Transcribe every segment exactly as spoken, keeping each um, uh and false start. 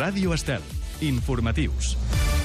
Ràdio Estel. Informatius.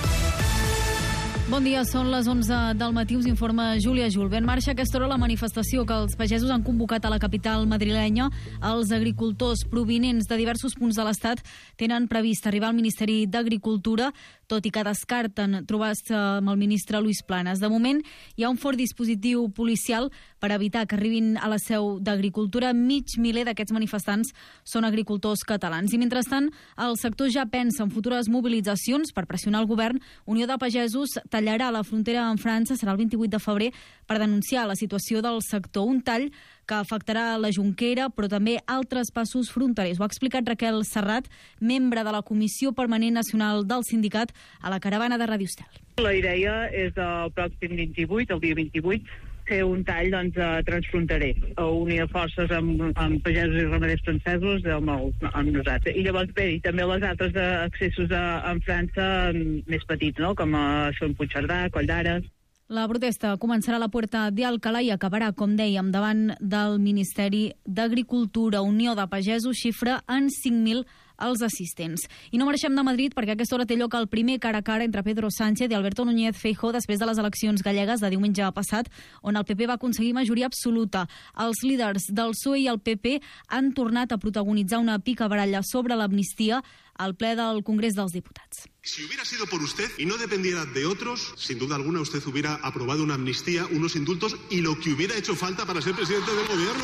Bon dia, són les onze del matí, us informa Júlia Julve. En marxa a aquesta hora la manifestació que els pagesos han convocat a la capital madrilenya. Els agricultors provinents de diversos punts de l'Estat tenen previst arribar al Ministeri d'Agricultura, tot i que descarten trobar-se amb el ministre Luis Planas. De moment, hi ha un fort dispositiu policial per evitar que arribin a la seu d'Agricultura. Mig miler d'aquests manifestants són agricultors catalans. I mentrestant, el sector ja pensa en futures mobilitzacions per pressionar el govern. Unió de Pagesos tallarà la frontera amb França, serà el vint-i-vuit de febrer, per denunciar la situació del sector. Un tall que afectarà la Jonquera, però també altres passos fronterers. Ho ha explicat Raquel Serrat, membre de la Comissió Permanent Nacional del Sindicat, a la caravana de Ràdio Estel. La idea és el pròxim vint-i-vuit, el dia vint-i-vuit, fer un tall doncs, transfronterer, a unir forces amb, amb pagesos i ramaders francesos amb, el, amb nosaltres. I llavors, bé, i també les altres accessos a, a França més petits, no? Com a, són Puigcerdà, Coll d'Ares. La protesta començarà a la Puerta de Alcalá i acabarà, com dèiem, davant del Ministeri d'Agricultura. Unió de Pagesos xifra en cinc mil els assistents. I no marxem de Madrid perquè a aquesta hora té lloc el primer cara a cara entre Pedro Sánchez i Alberto Núñez Feijóo després de les eleccions gallegues de diumenge passat, on el P P va aconseguir majoria absoluta. Els líders del P S O E i el P P han tornat a protagonitzar una picabaralla sobre l'amnistia al ple del Congrés dels Diputats. Si hubiera sido por usted y no dependiera de otros, sin duda alguna usted hubiera aprobado una amnistía, unos indultos y lo que hubiera hecho falta para ser presidente del gobierno.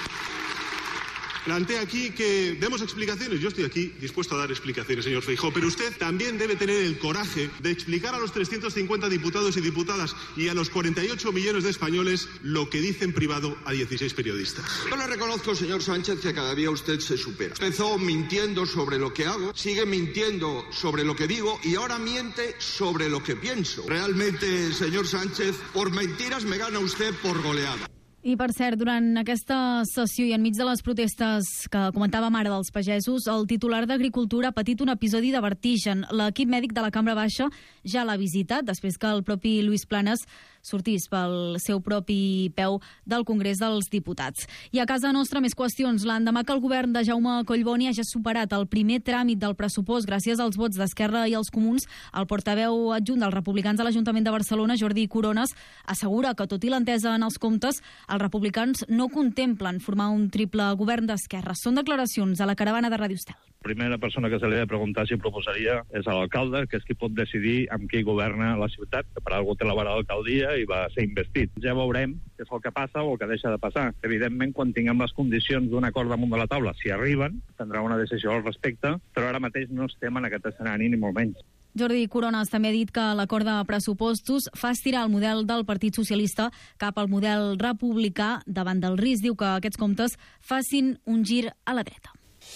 Plantea aquí que demos explicaciones. Yo estoy aquí dispuesto a dar explicaciones, señor Feijóo, pero usted también debe tener el coraje de explicar a los trescientos cincuenta diputados y diputadas y a los cuarenta y ocho millones de españoles lo que dice en privado a dieciséis periodistas. Yo le reconozco, señor Sánchez, que cada día usted se supera. Empezó mintiendo sobre lo que hago, sigue mintiendo sobre lo que digo y ahora miente sobre lo que pienso. Realmente, señor Sánchez, por mentiras me gana usted por goleada. I per cert, durant aquesta sessió i enmig de les protestes que comentàvem ara dels pagesos, el titular d'Agricultura ha patit un episodi de vertigen. L'equip mèdic de la Cambra Baixa ja l'ha visitat després que el propi Luis Planas sortís pel seu propi peu del Congrés dels Diputats. I a casa nostra més qüestions. L'endemà que el govern de Jaume Collboni hagi superat el primer tràmit del pressupost gràcies als vots d'Esquerra i els Comuns, el portaveu adjunt dels republicans a l'Ajuntament de Barcelona, Jordi Coronas, assegura que tot i l'entesa en els comptes, els republicans no contemplen formar un triple govern d'esquerra. Són declaracions a la caravana de Ràdio Estel. La primera persona que se li ha de preguntar si proposaria és a l'alcalde, que és qui pot decidir amb qui governa la ciutat, que per algú té la vara d'alcaldia i va ser investit. Ja veurem què és el que passa o el que deixa de passar. Evidentment, quan tinguem les condicions d'un acord damunt de la taula, si arriben, prendrà una decisió al respecte, però ara mateix no estem en aquest escenari, ni molt menys. Jordi Coronas també ha dit que l'acord de pressupostos fa estirar el model del Partit Socialista cap al model republicà davant del risc. Diu que aquests comptes facin un gir a la dreta.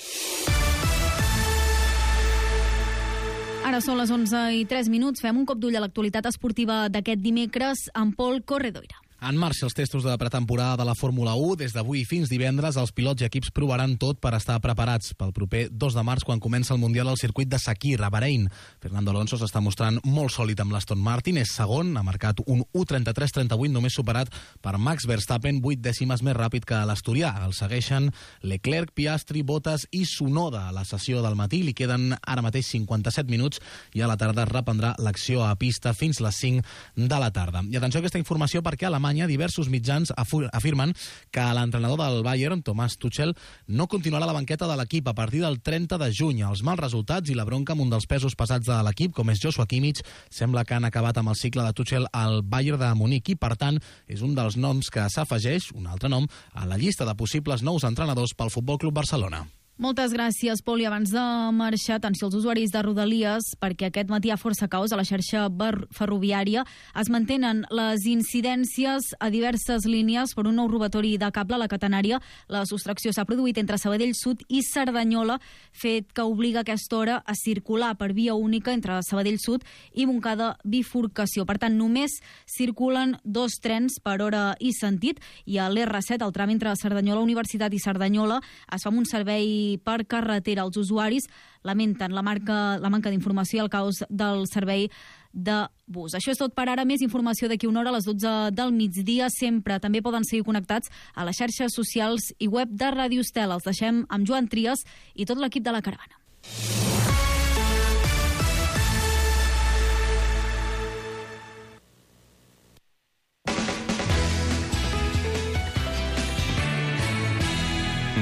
Ara són les onze i tres minuts. Fem un cop d'ull a l'actualitat esportiva d'aquest dimecres amb Pol Corredoira. En marxa els testos de pretemporada de la Fórmula u. Des d'avui fins divendres, els pilots i equips provaran tot per estar preparats pel proper dos de març, quan comença el Mundial al circuit de Sakir, a Bahrein. Fernando Alonso s'està mostrant molt sòlid amb l'Aston Martin, és segon, ha marcat un u trenta-tres trenta-vuit, només superat per Max Verstappen, vuit dècimes més ràpid que l'asturià. El segueixen Leclerc, Piastri, Bottas i Tsunoda. A la sessió del matí li queden ara mateix cinquanta-set minuts i a la tarda reprendrà l'acció a pista fins les cinc de la tarda. I atenció a aquesta informació perquè a Alemanya diversos mitjans afirmen que l'entrenador del Bayern, Thomas Tuchel, no continuarà a la banqueta de l'equip a partir del trenta de juny. Els mals resultats i la bronca amb un dels pesos pesats de l'equip, com és Joshua Kimmich, sembla que han acabat amb el cicle de Tuchel al Bayern de Munic i, per tant, és un dels noms que s'afegeix, un altre nom, a la llista de possibles nous entrenadors pel Futbol Club Barcelona. Moltes gràcies, Pol. I abans de marxar, atenció als usuaris de Rodalies, perquè aquest matí hi ha força caos a la xarxa ferroviària. Es mantenen les incidències a diverses línies per un nou robatori de cable a la catenària. La sostracció s'ha produït entre Sabadell Sud i Cerdanyola, fet que obliga a aquesta hora a circular per via única entre Sabadell Sud i Montcada Bifurcació. Per tant, només circulen dos trens per hora i sentit, i a l'erre set, el tram entre Cerdanyola Universitat i Cerdanyola, es fa un servei per carretera. Els usuaris lamenten la, marca, la manca d'informació i el caos del servei de bus. Això és tot per ara. Més informació d'aquí una hora a les dotze del migdia. Sempre també poden seguir connectats a les xarxes socials i web de Ràdio Estel. Els deixem amb Joan Trias i tot l'equip de la caravana.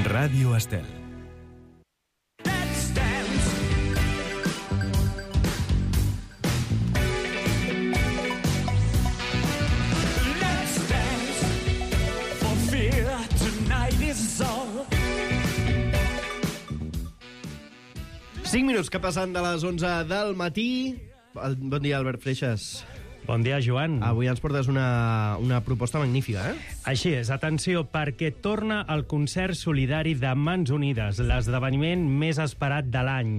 Ràdio Estel. cinc minuts que passen de les onze del matí. Bon dia, Albert Freixas. Bon dia, Joan. Avui ens portes una, una proposta magnífica, eh? Així és, atenció, perquè torna el concert solidari de Mans Unides, l'esdeveniment més esperat de l'any.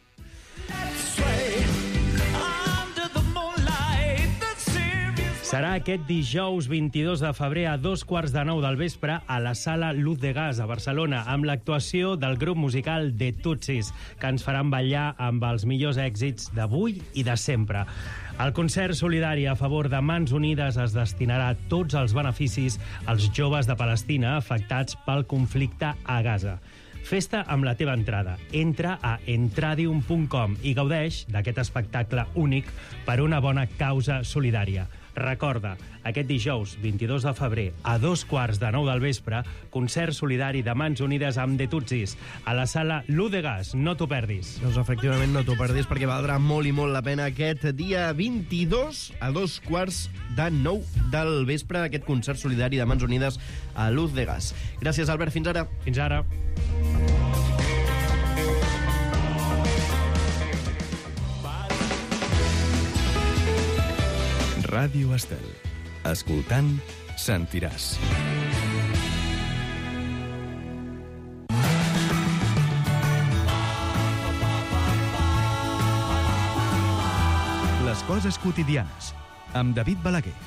Serà aquest dijous vint-i-dos de febrer a dos quarts de nou del vespre a la sala Luz de Gas a Barcelona, amb l'actuació del grup musical The Tutsis, que ens faran ballar amb els millors èxits d'avui i de sempre. El concert solidari a favor de Mans Unides es destinarà tots els beneficis als joves de Palestina afectats pel conflicte a Gaza. Festa amb la teva entrada. Entra a entradium punt com i gaudeix d'aquest espectacle únic per una bona causa solidària. Recorda, aquest dijous, vint-i-dos de febrer, a dos quarts de nou del vespre, concert solidari de Mans Unides amb The Tutsis, a la sala Luz de Gas. No t'ho perdis. Doncs efectivament no t'ho perdis, perquè valdrà molt i molt la pena aquest dia vint-i-dos a dos quarts de nou del vespre, aquest concert solidari de Mans Unides a Luz de Gas. Gràcies, Albert. Fins ara. Fins ara. Ràdio Estel. Escoltant, sentiràs. Les coses quotidianes, amb David Balaguer.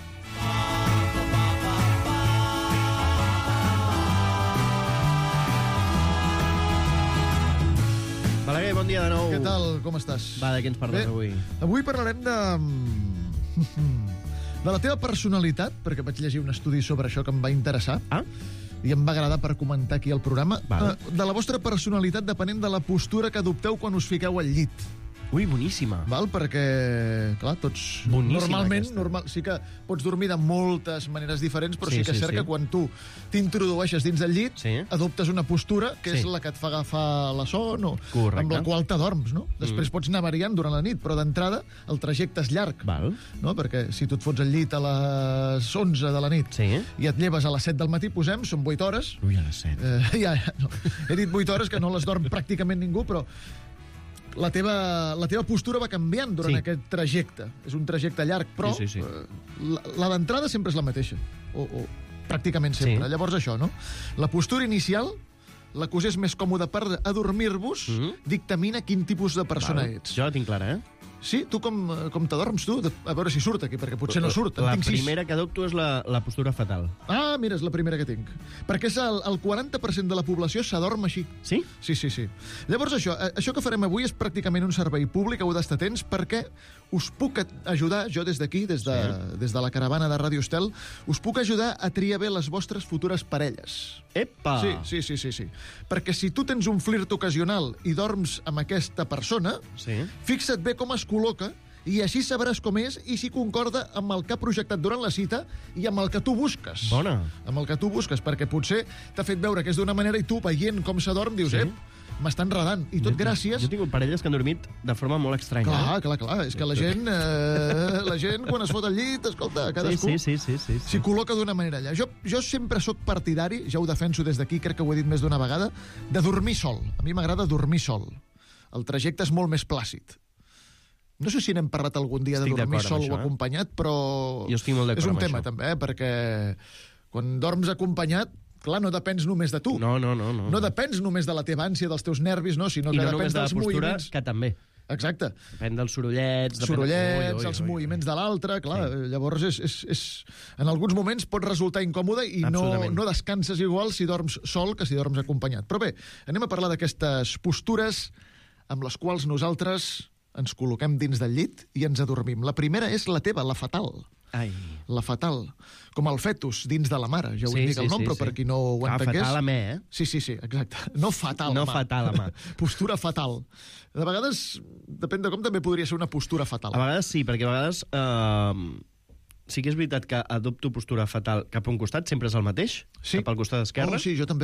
Balaguer, bon dia de nou. Què tal? Com estàs? Va, de què ens parles Bé, avui? Avui parlarem de... de la teva personalitat, perquè vaig llegir un estudi sobre això que em va interessar. Ah? I em va agradar per comentar aquí al programa. Val. De la vostra personalitat depenent de la postura que adopteu quan us fiqueu al llit. Ui, boníssima. Val? Perquè, clar, tots... Boníssima normalment, aquesta. normal, sí que pots dormir de moltes maneres diferents, però sí, Sí, sí que és sí, cert sí. que quan tu t'introdueixes dins del llit, Sí. adoptes una postura que Sí. és la que et fa agafar la son o Correcte. amb la qual t'adorms, no? Després Mm. pots anar variant durant la nit, però d'entrada el trajecte és llarg. Val. No? Perquè si tu et fots al llit a les onze de la nit Sí. i et lleves a les set del matí, posem, són vuit hores. Ui, a les set. Eh, ja, ja, no. He dit vuit hores, que no les dorm pràcticament ningú, però la teva, la teva postura va canviant durant Sí. aquest trajecte. És un trajecte llarg, però Sí, sí, sí. eh, la, la d'entrada sempre és la mateixa. O, o pràcticament sempre. Sí. Llavors això, no? La postura inicial, la que us és més còmoda per adormir-vos, Mhm. dictamina quin tipus de persona Val. ets. Jo la tinc clara, eh? Sí? Tu com, com t'adorms, tu? De- A veure si surt aquí, perquè potser no surt. En La tinc sis. primera que adopto és la, la postura fatal. Ah, mira, és la primera que tinc. Perquè és el, el quaranta per cent de la població s'adorm així. Sí? Sí, sí, sí. Llavors això, eh, això que farem avui és pràcticament un servei públic, heu d'estar atents, perquè us puc a- ajudar, jo des d'aquí, des, de, sí. des de la caravana de Ràdio Estel, us puc ajudar a triar bé les vostres futures parelles. Epa! Sí, sí, sí, sí, sí. Perquè si tu tens un flirt ocasional i dorms amb aquesta persona, Sí. fixa't bé com es col·loca i així sabràs com és i si concorda amb el que ha projectat durant la cita i amb el que tu busques. Bona. Amb el que tu busques, perquè potser t'ha fet veure que és d'una manera i tu, veient com s'adorm, dius, Sí. ep, m'està enredant. I tot gràcies... Jo he tingut parelles que han dormit de forma molt estranya. Clar, clar, clar. És que la gent, eh, la gent quan es fot al llit, escolta, eh? cadascú Sí, sí, sí, sí, sí, s'hi sí. col·loca d'una manera allà. Jo, jo sempre sóc partidari, ja ho defenso des d'aquí, crec que ho he dit més d'una vegada, de dormir sol. A mi m'agrada dormir sol. El trajecte és molt més plàcid. No sé si n'hem parlat algun dia Estic de dormir d'acord amb sol o això, eh? acompanyat, però... Jo estic molt d'acord És un amb tema, això. també, eh? Perquè quan dorms acompanyat, clar, no depens només de tu. No, no, no. No, No depens només de la teva ànsia, dels teus nervis, no, sinó I que no depens només de la dels postura, moviments. que també. Exacte. Depèn dels sorollets... depèn de- Sorollets, Ui, ui, els ui, ui. moviments de l'altre, clar, sí. Llavors és, és, és, en alguns moments pot resultar incòmode i no, Absolutament. no descanses igual si dorms sol que si dorms acompanyat. Però bé, anem a parlar d'aquestes postures amb les quals nosaltres ens col·loquem dins del llit i ens adormim. La primera és la teva, la fatal. Ai. La fatal. Com el fetus dins de la mare. Ja ho Sí, indica sí, el nom, sí, però sí. per qui no ho Ah, entengués... fatal a me, eh? Sí, sí, sí, exacte. No fatal No a mà. fatal a mà. Postura fatal. De vegades, depèn de com, també podria ser una postura fatal. A vegades sí, perquè a vegades... Eh, sí que és veritat que adopto postura fatal cap a un costat, sempre és el mateix, Sí. cap al costat esquerre. Oh, sí, jo també.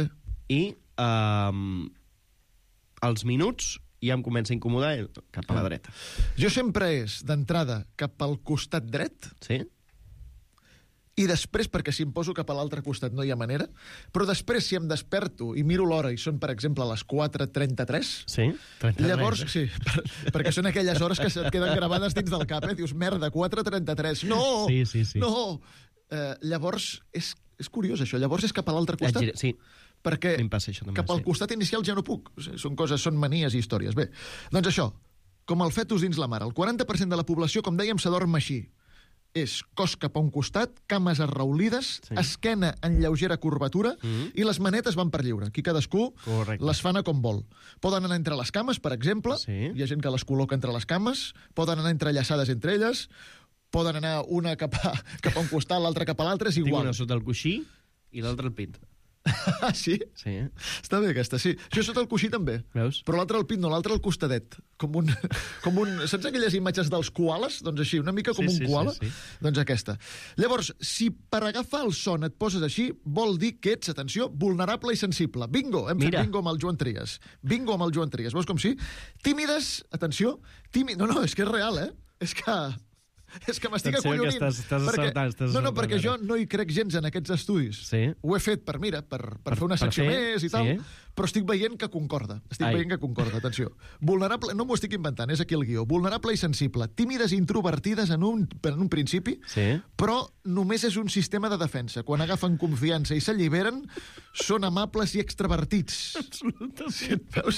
i um, els minuts ja em comença a incomodar cap a la dreta. Jo sempre és, d'entrada, cap al costat dret, Sí? i després, perquè si em poso cap a l'altre costat no hi ha manera, però després si em desperto i miro l'hora i són, per exemple, a les quatre trenta-tres, Sí? trenta-tres, llavors, eh? sí, per, perquè són aquelles hores que se't queden gravades dins del cap, eh? Dius, merda, quatre trenta-tres, no! Sí, sí, sí. No! Eh, llavors, és, és curiós això, llavors és cap a l'altre costat. Gira- Sí, Perquè em passa això també, cap al sí. costat inicial ja no puc. O sigui, són coses, són manies i històries. Bé, doncs això, com el fetus dins la mare, el quaranta per cent de la població, com dèiem, s'adorm així. És cos cap a un costat, cames arraolides, Sí. esquena en lleugera curvatura, Mhm. i les manetes van per lliure. Aquí cadascú Correcte. les fan a com vol. Poden anar entre les cames, per exemple, Sí. hi ha gent que les col·loca entre les cames, poden anar entrellaçades entre elles, poden anar una cap a, cap a un costat, l'altra cap a l'altre, és Tinc igual. una sota el coixí i l'altra al pit. Ah, sí? Sí, eh? Està bé aquesta, sí. Jo sota el coixí també. Veus? Però l'altre al pit no, l'altre al costadet. Com un, com un... Saps aquelles imatges dels koalas? Doncs així, una mica com Sí, un sí, koala. sí, sí. Doncs aquesta. Llavors, si per agafar el son et poses així, vol dir que ets, atenció, vulnerable i sensible. Bingo! Hem Mira. fet bingo amb el Joan Trias. Bingo amb el Joan Trias. Veus com sí? Tímides, atenció, tímid... No, no, és que és real, eh? És que... És que m'estic Atenció, que acollonint. estàs- estàs perquè- acertant, estàs no, no, acertant, perquè ara. jo no hi crec gens en aquests estudis. Sí. Ho he fet per, mira, per, per, Per- fer una per secció fer, més i tal, sí. però estic veient que concorda. Estic Ai. veient que concorda, atenció. Vulnerable, no m'ho estic inventant, és aquí el guió. Vulnerable i sensible, tímides i introvertides en un, en un principi, Sí. però només és un sistema de defensa. Quan agafen confiança i s'alliberen, són amables i extravertits. Sí, veus?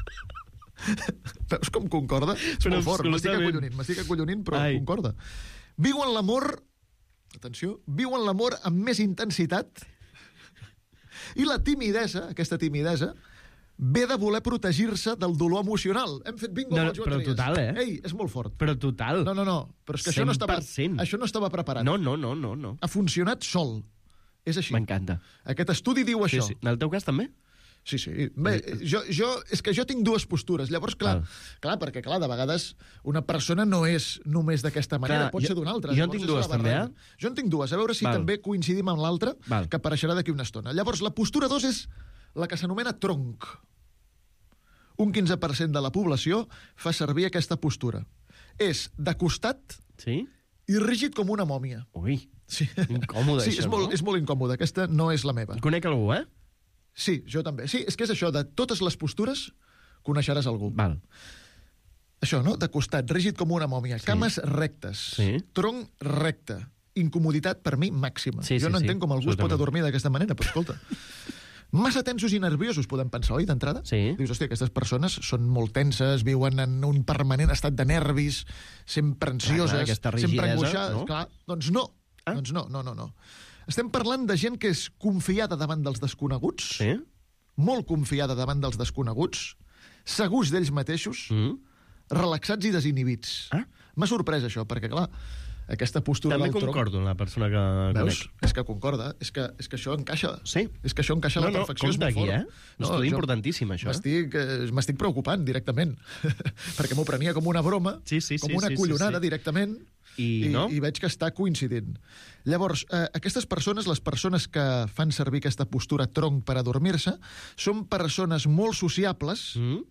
Veus com concorda? És Però molt fort, m'estic absolutament. acollonint, m'estic acollonint, però Ai. concorda. Viuen l'amor, atenció, viuen l'amor amb més intensitat i la timidesa, aquesta timidesa, ve de voler protegir-se del dolor emocional. Hem fet bingo No, amb el Joan però Trias. total, eh? Ei, és molt fort. Però total. No, no, no, però és que això no, estava, cent per cent. això no estava preparat. No, no, no, no, no. Ha funcionat sol. És així. M'encanta. Aquest estudi diu Sí, això. sí. En el teu cas també? Sí, sí. Bé, jo, jo, és que jo tinc dues postures. Llavors, clar, Val. clar, perquè, clar, de vegades una persona no és només d'aquesta manera, Clar, pot jo- ser d'una altra. jo en Llavors tinc és dues, la també, barreja. eh? Jo en tinc dues, a veure si Val. també coincidim amb l'altra, Val. que apareixerà d'aquí una estona. Llavors, la postura dos és la que s'anomena tronc. Un quinze per cent de la població fa servir aquesta postura. És de costat Sí? i rígid com una mòmia. Ui, Sí, incòmode, sí això, és, molt, no? és molt incòmode. Aquesta no és la meva. Conec algú, eh? Sí, jo també. Sí, és que és això, de totes les postures coneixeràs algú. Val. Això, no? De costat, rígid com una mòmia. Sí. Cames rectes. Sí. Tronc recte. Incomoditat, per mi, màxima. Sí, jo sí, no sí, entenc com algú es pot absolutament. adormir d'aquesta manera, però escolta. Massa tensos i nerviosos, podem pensar, oi, d'entrada? Sí. Dius, hòstia, aquestes persones són molt tenses, viuen en un permanent estat de nervis, sempre ansioses, clar, aquesta sempre rigidesa, angoixades. no? Clar, doncs no. Ah. Doncs no, no, no, no. Estem parlant de gent que és confiada davant dels desconeguts, Sí? molt confiada davant dels desconeguts, segurs d'ells mateixos, Mm? relaxats i desinhibits. Ah. M'ha sorprès això, perquè, clar, aquesta postura També del tronc... concordo amb la persona que Veus? conec. És que concorda, és que, és que això encaixa. Sí. És que això encaixa a la No, no, perfecció. és compte molt aquí, fort. eh? Un estudi jo importantíssim, això, eh? M'estic eh, m'estic preocupant directament, perquè m'ho prenia com una broma, Sí, sí, com sí, una sí, sí, collonada sí. directament, I i, no? i veig que està coincidint. Llavors, eh, aquestes persones, les persones que fan servir aquesta postura tronc per adormir-se, són persones molt sociables, Mm?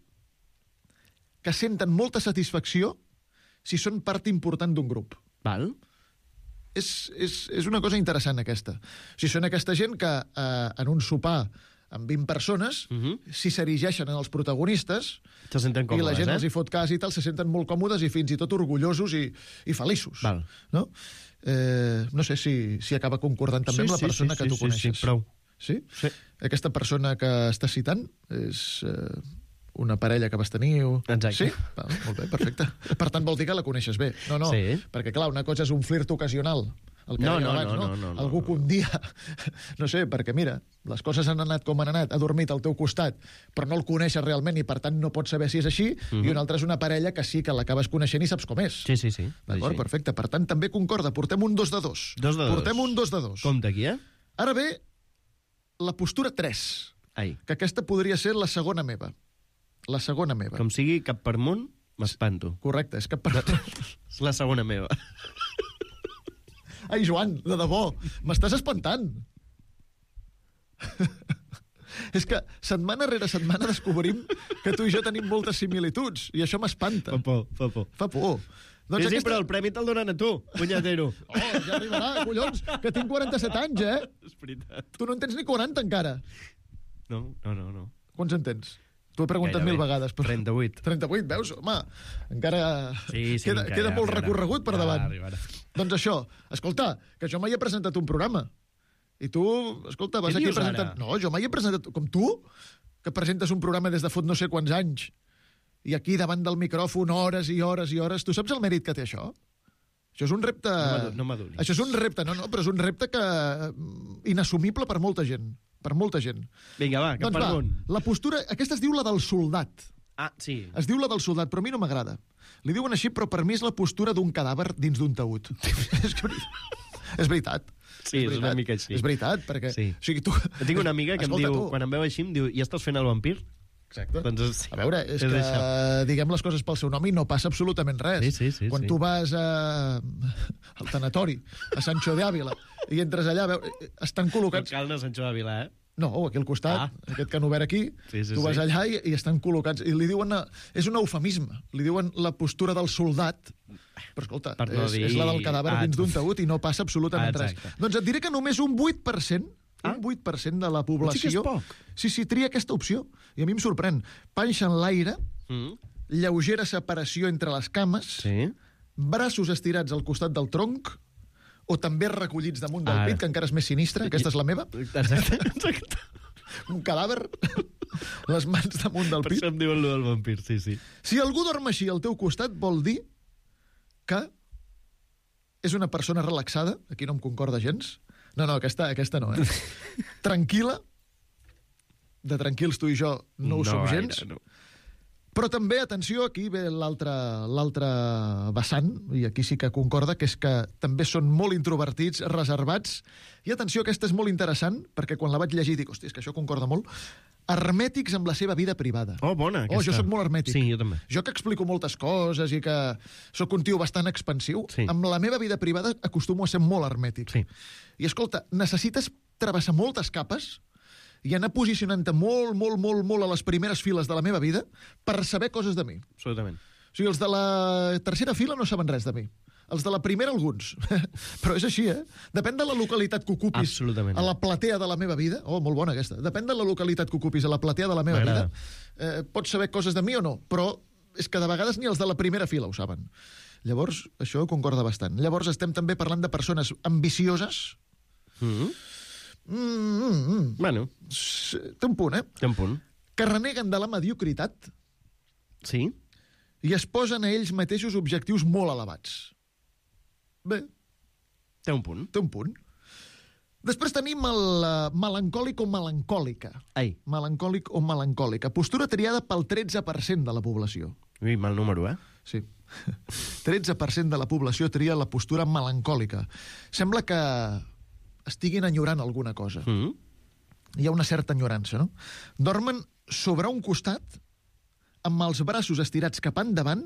que senten molta satisfacció si són part important d'un grup. Val. És, és, és una cosa interessant, aquesta. O sigui, són aquesta gent que eh, en un sopar amb vint persones, Mhm. si s'erigeixen en els protagonistes, Se senten i la còmodes, gent eh? els hi fot cas i tal, se senten molt còmodes i fins i tot orgullosos i, i feliços. Val. No? Eh, no sé si, si acaba concordant també amb la persona que tu sí, coneixes. Sí, prou. Sí? Sí. Aquesta persona que estàs citant és eh, una parella que vas tenir? O... Exacte. Sí? Val, molt bé, perfecte. Per tant, vol dir que la coneixes bé. No, no, Sí. perquè clar, una cosa és un flirt ocasional, el que No, dèiem no, abans, no, no? no, no, no, Algú no. que un dia, no sé, perquè mira, les coses han anat com han anat, ha dormit al teu costat, però no el coneixes realment i per tant no pots saber si és així, Mhm. i una altra és una parella que sí que l'acabes coneixent i saps com és. Sí, sí, sí. D'acord, Sí. perfecte. Per tant, també concorda. Portem un dos de dos. Dos de dos. Portem un dos de dos. Compte aquí, eh? Ara ve la postura tres, Ai. que aquesta podria ser la segona meva. La segona meva. Com sigui cap per amunt, m'espanto. Correcte, és que... Per... És la segona meva. Ai, Joan, de debò, m'estàs espantant. És que setmana rere setmana descobrim que tu i jo tenim moltes similituds, i això m'espanta. Fa por, fa por. Fa por. Doncs sí, sí, aquesta... però el premi te'l donen a tu, punyatero. Oh, ja arribarà, collons, que tinc quaranta-set anys, eh? És veritat. Tu no en tens ni quaranta, encara. No, no, no. no. Quants en tens? T'ho he preguntat Gairebé. mil vegades. Però... trenta-vuit. trenta-vuit, veus? Home, encara sí, sí, queda, encara, queda molt encara. recorregut per davant. Arribarà. Doncs això, escolta, que jo mai he presentat un programa. I tu, escolta, vas Què aquí dius presentant... ara? No, jo mai he presentat... Com tu, que presentes un programa des de fot no sé quants anys, i aquí davant del micròfon hores i hores i hores. Tu saps el mèrit que té això? Això és un repte... No m'adonis. Això és un repte, no, no, però és un repte que... inassumible per molta gent. Per molta gent. Vinga, va, cap doncs per va, amunt. la postura... Aquesta es diu la del soldat. Ah, sí. Es diu la del soldat, però a mi no m'agrada. Li diuen així, però per mi és la postura d'un cadàver dins d'un taüt. és, que... és veritat. Sí, és, és una mica així. És veritat, perquè... Sí. O sigui, tu... Tinc una amiga que Escolta, em diu, tu. quan em veu així, em diu, ja estàs fent el vampir? Exacte. Doncs, sí. A veure, és, és que això. diguem les coses pel seu nom i no passa absolutament res. Sí, sí, sí, Quan sí. tu vas a... al tanatori, a Sancho de Ávila, i entres allà, veu... estan No col·locats... cal anar a Sant Joan de Vilà, eh? No, aquí al costat, Ah. aquest que han obert aquí, Sí, sí, tu vas sí. allà i, i estan col·locats. I li diuen... És un eufemisme. Li diuen la postura del soldat. Però, escolta, Per no és, dir- és la del cadàver Ah, dins d'un taüt i no passa absolutament Ah, res. exacte. Doncs et diré que només un vuit per cent Ah. un vuit per cent de la població... Sí que és poc. Sí, sí, tria aquesta opció. I a mi em sorprèn. Panxa en l'aire, Mm. lleugera separació entre les cames, Sí. braços estirats al costat del tronc, o també recollits damunt del Ara. pit, que encara és més sinistre. Aquesta és la meva. Exacte, exacte. Un cadàver, les mans damunt del Per pit. això em diuen lo del vampir, sí, sí. Si algú dorm així al teu costat, vol dir que és una persona relaxada. Aquí no em concorda gens. No, no, aquesta, aquesta no, eh? Tranquil·la. De tranquils tu i jo no ho No som gaire, gens. no. Però també, atenció, aquí ve l'altre l'altre vessant, i aquí sí que concorda, que és que també són molt introvertits, reservats. I atenció, aquesta és molt interessant, perquè quan la vaig llegir dic, hosti, és que això concorda molt. Hermètics amb la seva vida privada. Oh, bona, Oh, jo aquesta. sóc molt hermètic. Sí, jo també. Jo que explico moltes coses i que sóc un tio bastant expansiu, Sí. amb la meva vida privada acostumo a ser molt hermètic. Sí. I escolta, necessites travessar moltes capes i anar posicionant-te molt, molt, molt, molt a les primeres files de la meva vida per saber coses de mi. Absolutament. O sigui, els de la tercera fila no saben res de mi. Els de la primera, alguns. Però és així, eh? Depèn de la localitat que ocupis Absolutament. a la platea de la meva vida. Oh, molt bona aquesta. Depèn de la localitat que ocupis a la platea de la meva vida. M'agrada. Eh, pots saber coses de mi o no, però és que de vegades ni els de la primera fila ho saben. Llavors, això concorda bastant. Llavors, estem també parlant de persones ambicioses. Mm. Mm, mm, mm. Bueno, S- Té un punt, eh? té un punt. Que reneguen de la mediocritat Sí? i es posen a ells mateixos objectius molt elevats. Bé, Té un punt. té un punt. Després tenim el uh, melancòlic o melancòlica. Ai, Melancòlic o melancòlica. Postura triada pel tretze per cent de la població. ui, mal número, eh? Sí. tretze per cent de la població tria la postura melancòlica. Sembla que estiguin enyorant alguna cosa. Mm. Hi ha una certa enyorança, no? Dormen sobre un costat, amb els braços estirats cap endavant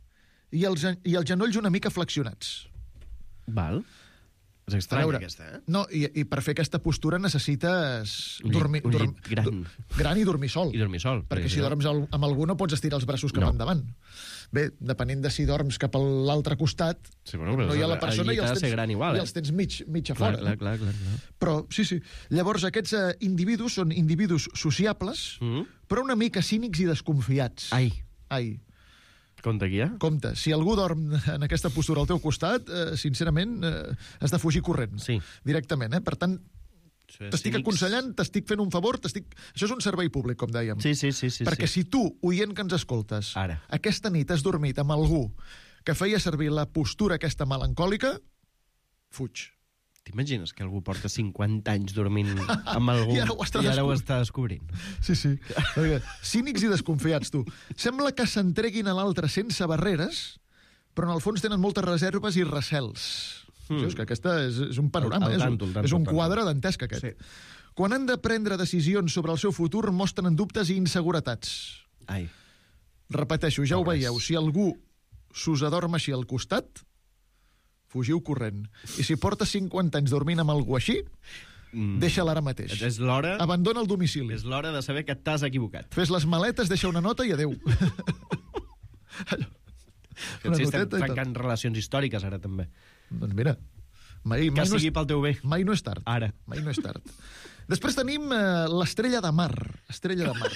i els, i els genolls una mica flexionats. Val. És A estrany, veure, aquesta, eh? No, i, i per fer aquesta postura necessites Un llit- dormir, un dorm- llit gran. do- gran i dormir sol. I dormir sol. Perquè si dorms al, amb algú no pots estirar els braços cap No. endavant. Bé, depenent de si dorms cap a l'altre costat, Sí, bueno, però no hi ha la el persona llit i ha els de ser tens, gran igual, i eh? els tens mig, mig a Clar, fora. clar, no? clar, clar, clar. Però, sí, sí. Llavors, aquests eh, individus són individus sociables, Mm. però una mica cínics i desconfiats. Ai, Ai. compte aquí, eh? Compte, si algú dorm en aquesta postura al teu costat, eh, sincerament, eh, has de fugir corrent. Sí. Directament, eh? Per tant, Això és t'estic cínics. aconsellant, t'estic fent un favor, t'estic... Això és un servei públic, com dèiem. Sí, sí, sí. sí Perquè sí. si tu, oient que ens escoltes, Ara. aquesta nit has dormit amb algú que feia servir la postura aquesta melancòlica, fuig. T'imagines que algú porta cinquanta anys dormint amb algú I ara ho està i ara ho descobrint. està descobrint? Sí, sí. Perquè cínics i desconfiats, tu. Sembla que s'entreguin a l'altre sense barreres, però en el fons tenen moltes reserves i recels. Mm. Mm. És que aquesta és, és un panorama, El- el eh? és, tanto, el un, tanto, és un el tanto. quadre dantesc, aquest. Sí. Quan han de prendre decisions sobre el seu futur, mostren dubtes i inseguretats. Ai. Repeteixo, ja ho Pobres. veieu, si algú s'us adorm així al costat, fugiu corrent. I si porta cinquanta anys dormint amb algú així, Mm. Deixa-la ara mateix. És l'hora... Abandona el domicili. És l'hora de saber que t'has equivocat. Fes les maletes, deixa una nota i adeu. Una sí, estem trencant relacions històriques, ara, també. Doncs mira, mai, que mai sigui no és, pel teu bé. Mai no és tard. Ara. Mai no és tard. Després tenim uh, l'estrella de mar. Estrella de mar.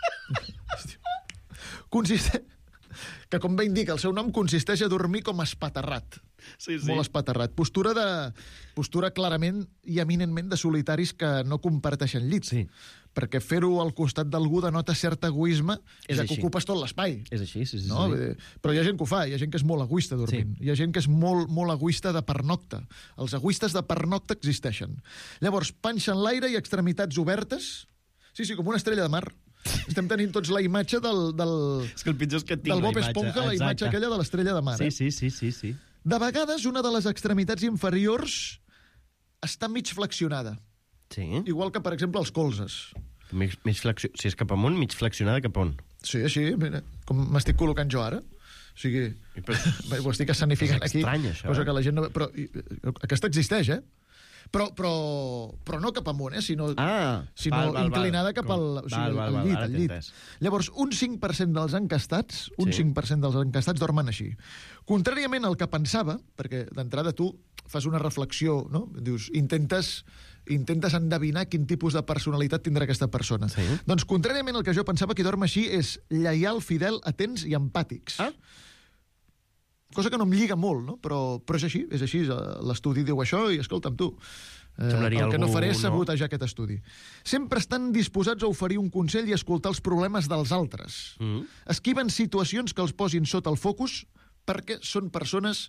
Consiste... que, com bé indica, el seu nom consisteix a dormir com espaterrat. Sí, sí. Molt espaterrat. Postura, de, postura clarament i eminentment de solitaris que no comparteixen llit. Sí. Perquè fer-ho al costat d'algú denota cert egoisme, és ja així. que ocupes tot l'espai. És així, sí, sí. No? sí. Però hi ha gent que ho fa, hi ha gent que és molt egoista dormint. Sí. Hi ha gent que és molt, molt egoista de pernocta. Els egoistes de pernocta existeixen. Llavors, panxa en l'aire i extremitats obertes. Sí, sí, com una estrella de mar. Estem tenint tots la imatge del... del és que el pitjor és que tinc del Bob la imatge. Esponja, la imatge aquella de l'estrella de mar. Sí, eh? sí, sí, sí, sí. De vegades, una de les extremitats inferiors està mig flexionada. Sí. Igual que, per exemple, els colzes. Mig, mig flexio... Si és cap amunt, mig flexionada cap on? Sí, així, mira, com m'estic col·locant jo ara. O sigui, però... ho estic escenificant aquí. És estrany, això. Cosa eh? que la gent no... Però i, aquesta existeix, eh? Però, però, però no cap amunt, eh? Sinó, ah, sinó val, val, inclinada val. cap al, o sigui, val, val, al llit. val, Al llit. Llavors, un cinc per cent dels encastats, un sí. cinc per cent dels encastats dormen així. Contràriament al que pensava, perquè d'entrada tu fas una reflexió, no? Dius, intentes, intentes endevinar quin tipus de personalitat tindrà aquesta persona. Sí. Doncs, contràriament al que jo pensava, qui dorm així és lleial, fidel, atents i empàtics. Ah? Cosa que no em lliga molt, no? Però, però és així, és així. L'estudi diu això i, escolta'm, tu, eh, el que algú, no faré és no? sabotejar aquest estudi. Sempre estan disposats a oferir un consell i escoltar els problemes dels altres. Mm. Esquiven situacions que els posin sota el focus perquè són persones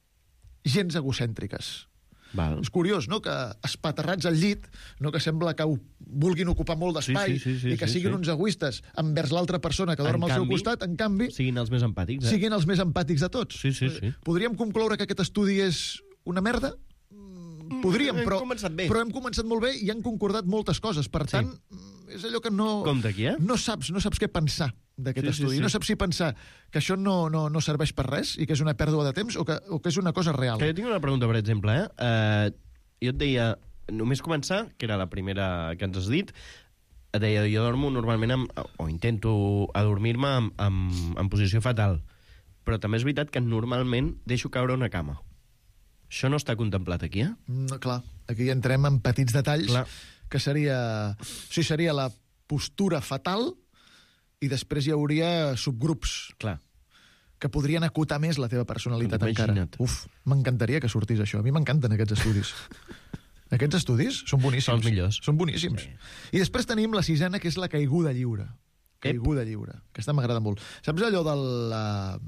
gens egocèntriques. Val. És curiós, no?, que espaterrats al llit, no, que sembla que ho vulguin ocupar molt d'espai sí, sí, sí, sí, i que sí, siguin sí. uns egoistes envers l'altra persona que dorm En al seu canvi, costat, en canvi, siguin els més empàtics, eh? siguin els més empàtics de tots. Sí, sí, sí. Podríem concloure que aquest estudi és una merda? Podríem, però, hem començat bé. però hem començat molt bé i han concordat moltes coses. Per tant, sí. és allò que no... Compte aquí, eh? No saps, no saps què pensar d'aquest Sí, sí, estudi. sí. No saps si pensar que això no, no, no serveix per res i que és una pèrdua de temps o que, o que és una cosa real. Que jo tinc una pregunta, per exemple, eh? Uh, jo et deia, només començar, que era la primera que ens has dit, et deia, jo dormo normalment, amb, o intento adormir-me en, en, en posició fetal, però també és veritat que normalment deixo caure una cama. Això no està contemplat aquí, eh? No, clar, aquí entrem en petits detalls, Clar. que seria... O sigui, seria la postura fatal i després hi hauria subgrups Clar. que podrien acotar més la teva personalitat encara. Imagina't. Uf, m'encantaria que sortís això. A mi m'encanten aquests estudis. Aquests estudis són boníssims. Són els millors. Són boníssims. Sí. I després tenim la sisena, que és la caiguda lliure. Caiguda lliure. Aquesta m'agrada molt. Saps allò de la,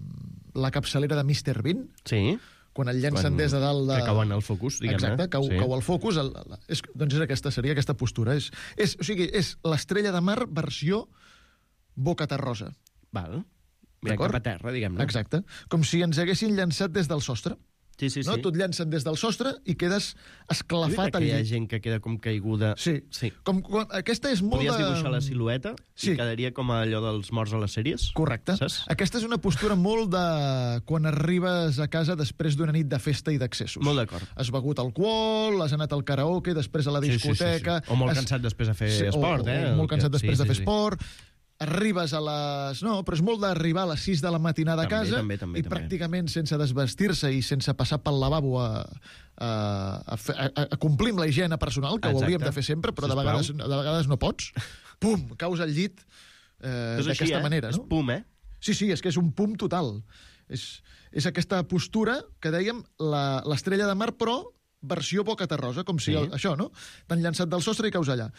la capçalera de míster Bean? Sí. Quan el llancen Quan- des de dalt de... que cauen al focus, diguem-ne. Exacte, cau, Sí. cau al focus. El, el, és, doncs és aquesta, seria aquesta postura. És, és, o sigui, és l'estrella de mar versió boca terrosa. Val. Mira, D'acord? cap a terra, diguem-ne. Exacte. Com si ens haguessin llançat des del sostre. Sí, sí, sí. No? Tu et llancen des del sostre i quedes És esclafat veritat al que hi ha llit. gent que queda com caiguda... Sí. sí. Com, com, aquesta és molt Podies de... dibuixar la silueta Sí. i quedaria com allò dels morts a les sèries? Correcte. Saps? Aquesta és una postura molt de quan arribes a casa després d'una nit de festa i d'accessos. Molt d'acord. Has begut alcohol, has anat al karaoke, després a la Sí, sí, sí, sí. discoteca... O molt has- cansat després de fer Sí, o- esport, eh? O, molt cansat Sí, després sí, de fer sí. esport... Arribes a les... No, però és molt d'arribar a les sis de la matinada a També, casa també, també, i també. pràcticament sense desvestir-se i sense passar pel lavabo a, a, a, fer, a, a complir amb la higiene personal, que Exacte. ho hauríem de fer sempre, però de Sisplau. vegades, de vegades no pots. Pum, caus al llit eh, És així, d'aquesta eh? manera. És No? pum, eh? Sí, sí, és que és un pum total. És, és aquesta postura que dèiem la- l'estrella de mar, però versió boca terrosa, com si Sí. el, això, no? T'han llançat del sostre i caus allà.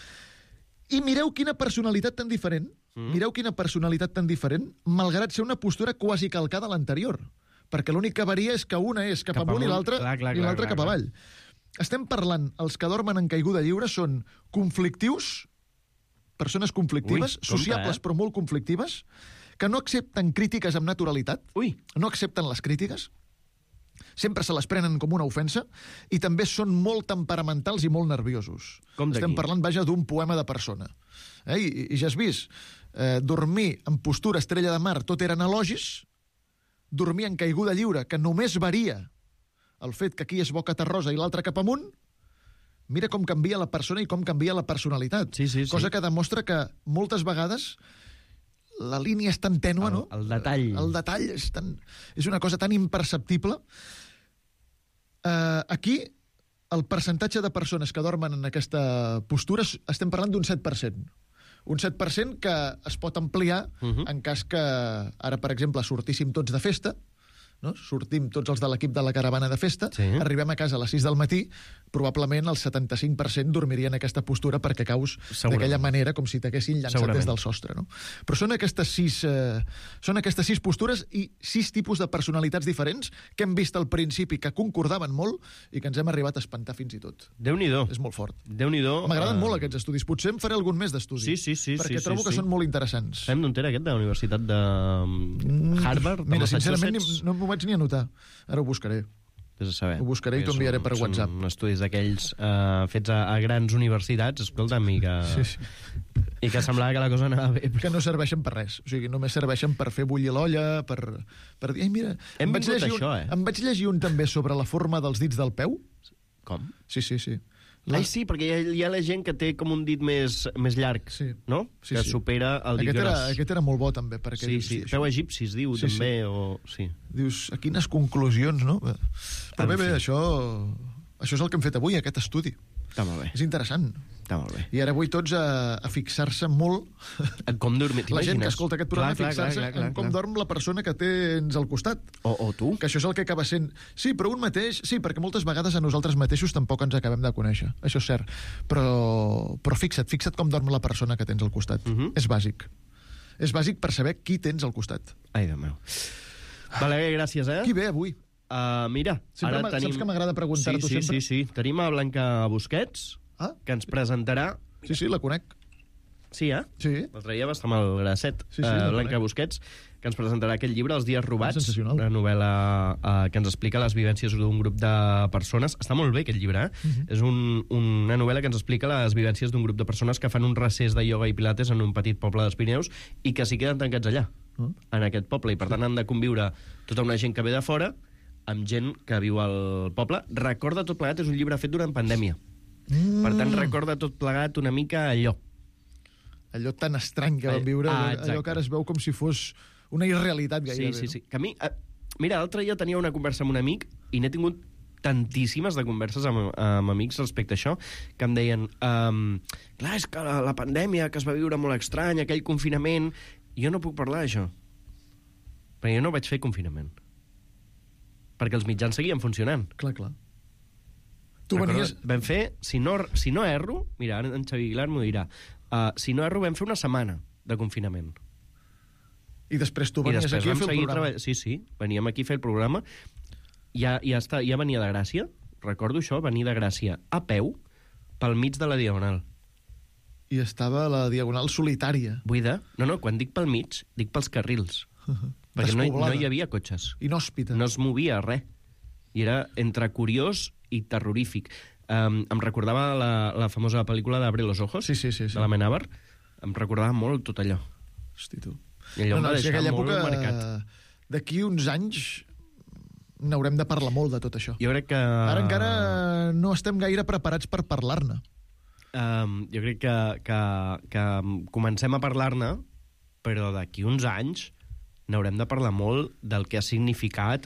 I mireu quina personalitat tan diferent, mm. mireu quina personalitat tan diferent, malgrat ser una postura quasi calcada a l'anterior. Perquè l'únic que varia és que una és cap, Cap amunt i amunt, l'altra clar, clar, i l'altra clar, cap clar. avall. Estem parlant, els que dormen en caiguda lliure són conflictius, persones conflictives, Ui, compte, sociables eh? però molt conflictives, que no accepten crítiques amb naturalitat, Ui. no accepten les crítiques, sempre se les prenen com una ofensa, i també són molt temperamentals i molt nerviosos. Com d'aquí? Estem parlant, vaja, d'un poema de persona. Eh? I, I ja has vist, eh, dormir en postura estrella de mar, tot eren elogis, dormir en caiguda lliure, que només varia el fet que aquí és boca terrosa i l'altre cap amunt, Mira com canvia la persona i com canvia la personalitat. Sí, sí, sí. Cosa que demostra que moltes vegades la línia és tan tènua, El- no? el detall. El detall és, tan, és una cosa tan imperceptible. Uh, aquí, el percentatge de persones que dormen en aquesta postura, es- estem parlant d'un set per cent. Un set per cent que es pot ampliar Mhm. en cas que ara, per exemple, sortíssim tots de festa, no? Sortim tots els de l'equip de la caravana de festa, Sí. arribem a casa a les sis del matí, probablement el setanta-cinc per cent dormiria en aquesta postura perquè caus Segurament. d'aquella manera com si t'haguessin llançat Segurament. des del sostre. No? Però són aquestes, sis, eh, són aquestes sis postures i sis tipus de personalitats diferents que hem vist al principi que concordaven molt i que ens hem arribat a espantar fins i tot. Déu-n'hi-do. És molt fort. Déu-n'hi-do. M'agraden eh, molt aquests estudis. Potser en faré algun més d'estudi. Sí, sí, sí, Perquè sí, trobo sí, que sí. són molt interessants. Sabem d'on era aquest, de la Universitat de Mm, Harvard, de Mira, sincerament, Massachusetts? ni- no m'ho vaig ni anotar. Ara ho buscaré. Vés a saber. Ho buscaré i Que t'ho enviaré són- per són WhatsApp. estudis d'aquells eh, fets a, a grans universitats, escolta'm, i que, Sí, sí. i que semblava que la cosa anava bé. Que no serveixen per res. O sigui, només serveixen per fer bullir l'olla, per, per dir... Ai, mira, Hem em vaig, vingut llegir això, un, eh? em vaig llegir un també sobre la forma dels dits del peu. Com? Sí, sí, sí. La... Ai, sí, perquè hi ha, hi ha la gent que té com un dit més, més llarg, Sí. no? Sí, que sí. supera el dit Aquest era, gros. aquest era molt bo, també, perquè Sí, dius, sí. això- Peu egipci es diu, Sí, sí. també, o... Sí. dius, a quines conclusions, no? Però bé, En bé, fi. això, això és el que hem fet avui, aquest estudi. Està molt bé, És interessant. està molt bé. I ara vull tots a, a fixar-se molt, Com dormir, la gent que t'imagines? escolta aquest programa, Clar, clar, fixar-se clar, clar, en com clar. dorm la persona que tens al costat. O, o tu. Que això és el que acaba sent... Sí, però un mateix... Sí, perquè moltes vegades a nosaltres mateixos tampoc ens acabem de conèixer. Això és cert. Però, però fixa't, fixa't com dorm la persona que tens al costat. Mhm. És bàsic. És bàsic per saber qui tens al costat. Ai, Déu meu. Balaguer, gràcies, eh? Qui ve avui? Uh, mira, Sempre ara m'ha- tenim... saps que m'agrada preguntar-t'ho sí, sí, sempre? Sí, sí, tenim a Blanca Busquets, Ah, que ens presentarà... sí, sí, la conec. Sí, eh? Sí. L'altre dia va estar amb el Grasset, Sí, sí, eh, la Blanca conec. Busquets, que ens presentarà aquest llibre, Els dies robats, Sensacional. una novel·la eh, que ens explica les vivències d'un grup de persones. Està molt bé, aquest llibre, eh? Mhm. És un, una novel·la que ens explica les vivències d'un grup de persones que fan un recés de ioga i pilates en un petit poble dels Pirineus i que s'hi queden tancats allà, Mm. en aquest poble, i per tant han de conviure tota una gent que ve de fora amb gent que viu al poble. Recorda tot plegat, és un llibre fet durant pandèmia. Mm. Per tant, recorda tot plegat una mica allò. Allò tan estrany que Ah, vam viure, allò, exacte. allò que ara es veu com si fos una irrealitat gairebé. Sí, sí, sí. Que a mi, eh, mira, l'altre dia tenia una conversa amb un amic i n'he tingut tantíssimes de converses amb, amb amics respecte a això, que em deien um, clar, és que la, la pandèmia que es va viure molt estrany, aquell confinament... Jo no puc parlar d'això. Perquè jo no vaig fer confinament. Perquè els mitjans seguien funcionant. no? Clar, clar. Tu Recorda, venies... Vam fer, si no, si no erro, mira, ara en Xavi Aguilar m'ho dirà, uh, si no erro vam fer una setmana de confinament. I després tu I venies després aquí a vam fer el seguir programa. treballant. Sí, sí, veníem aquí a fer el programa. Ja, ja, està, ja venia de Gràcia, recordo això, venir de Gràcia a peu pel mig de la Diagonal. I estava a la diagonal solitària. Buida? No, no, quan dic pel mig, dic pels carrils. Perquè no, hi- no Despoblada. hi havia cotxes. Inhòspita. No es movia res. I era entre curiós i terrorífic. Um, em recordava la, la famosa pel·lícula d'Abre los ojos, Sí, sí, sí, sí. de la Menábar. Em recordava molt tot allò. Hosti, tu. I allò em va és que deixar aquella molt època, marcat. d'aquí uns anys n'haurem de parlar molt de tot això. Jo crec que... Ara encara no estem gaire preparats per parlar-ne. Um, jo crec que, que, que comencem a parlar-ne, però d'aquí uns anys n'haurem de parlar molt del que ha significat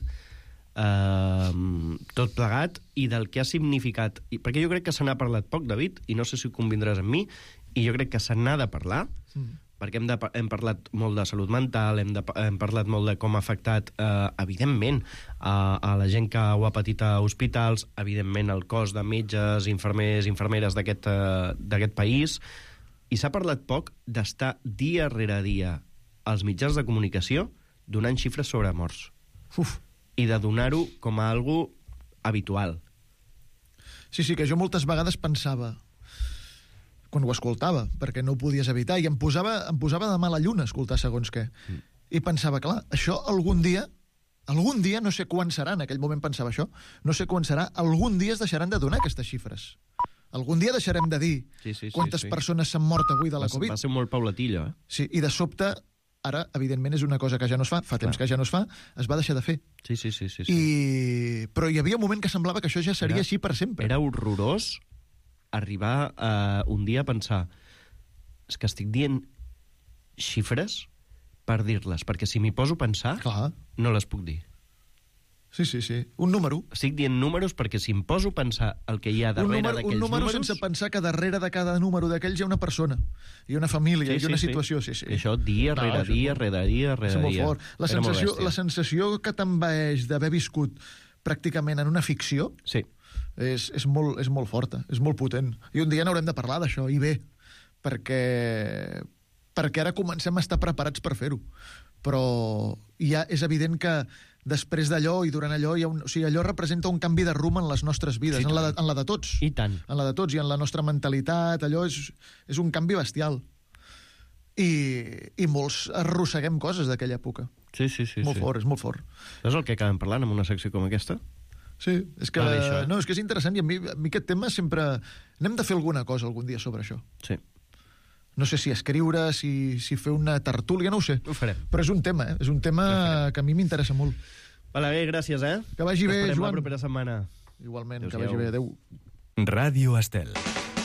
um, tot plegat i del que ha significat... I, perquè jo crec que se n'ha parlat poc, David, i no sé si ho convindràs amb mi, i jo crec que se n'ha de parlar, Mm. perquè hem, de, hem parlat molt de salut mental, hem, de, hem parlat molt de com ha afectat, eh, evidentment, a, a la gent que ho ha patit a hospitals, evidentment el cos de metges, infermers, infermeres d'aquest eh, d'aquest país, i s'ha parlat poc d'estar dia rere dia als mitjans de comunicació donant xifres sobre morts. Uf. I de donar-ho com a algo habitual. Sí, sí, que jo moltes vegades pensava, quan ho escoltava, perquè no ho podies evitar, i em posava, em posava de mala lluna escoltar segons què. Mm. I pensava, clar, això algun dia, algun dia, no sé quan serà, en aquell moment pensava això, no sé quan serà, algun dia es deixaran de donar aquestes xifres. Algun dia deixarem de dir Sí, sí, sí, quantes sí. persones s'han mort avui de la Va, Covid. va ser molt paulatillo, eh? Sí, i de sobte, ara, evidentment, és una cosa que ja no es fa, fa temps que ja no es fa, es va deixar de fer. Sí, sí, sí. sí, sí. I... Però hi havia un moment que semblava que això ja seria Era- així per sempre. Era horrorós arribar uh, un dia a pensar és que estic dient xifres per dir-les, perquè si m'hi poso a pensar, Clar. no les puc dir. Sí, sí, sí. Un número. Estic dient números perquè si em poso a pensar el que hi ha darrere d'aquells números... Un número sense pensar que darrere de cada número d'aquells hi ha una persona, hi ha una família, sí, hi ha una sí, situació. Sí. Sí, sí. I això dia rere no, dia, rere dia, rere dia. És molt fort. La sensació, la sensació que t'envaeix d'haver viscut pràcticament en una ficció sí. és, és, molt, és molt forta, és molt potent. I un dia n'haurem de parlar d'això, i bé, perquè, perquè ara comencem a estar preparats per fer-ho. Però ja és evident que després d'allò i durant allò, hi ha un, o sigui, allò representa un canvi de rumb en les nostres vides, sí, en, la de, en la de tots. I tant. En la de tots i en la nostra mentalitat, allò és, és un canvi bestial. I, i molts arrosseguem coses d'aquella època. Sí, sí, sí. Molt sí. fort, és molt fort. És el que acabem parlant en una secció com aquesta? Sí, és que, Ah, bé, això, eh? no, és que és interessant i a mi, a mi aquest tema sempre... N'hem de fer alguna cosa algun dia sobre això. Sí. No sé si escriure, si, si fer una tertúlia, no ho sé. Ho farem. Però és un tema, eh? És un tema que a mi m'interessa molt. Balaguer, gràcies, eh? Que vagi bé, Esperem Joan. la propera setmana. Igualment, Adéu-siau. que vagi bé. Adéu. Ràdio Estel.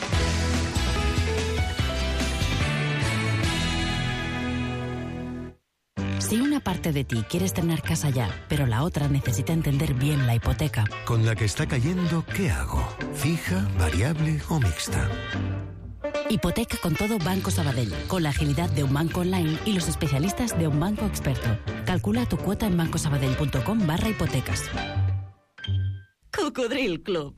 Si una parte de ti quieres tener casa ya, pero la otra necesita entender bien la hipoteca. Con la que está cayendo, ¿qué hago? ¿Fija, variable o mixta? Hipoteca con todo Banco Sabadell, con la agilidad de un banco online y los especialistas de un banco experto. Calcula tu cuota en bancosabadell.com barra hipotecas. Cocodril Club.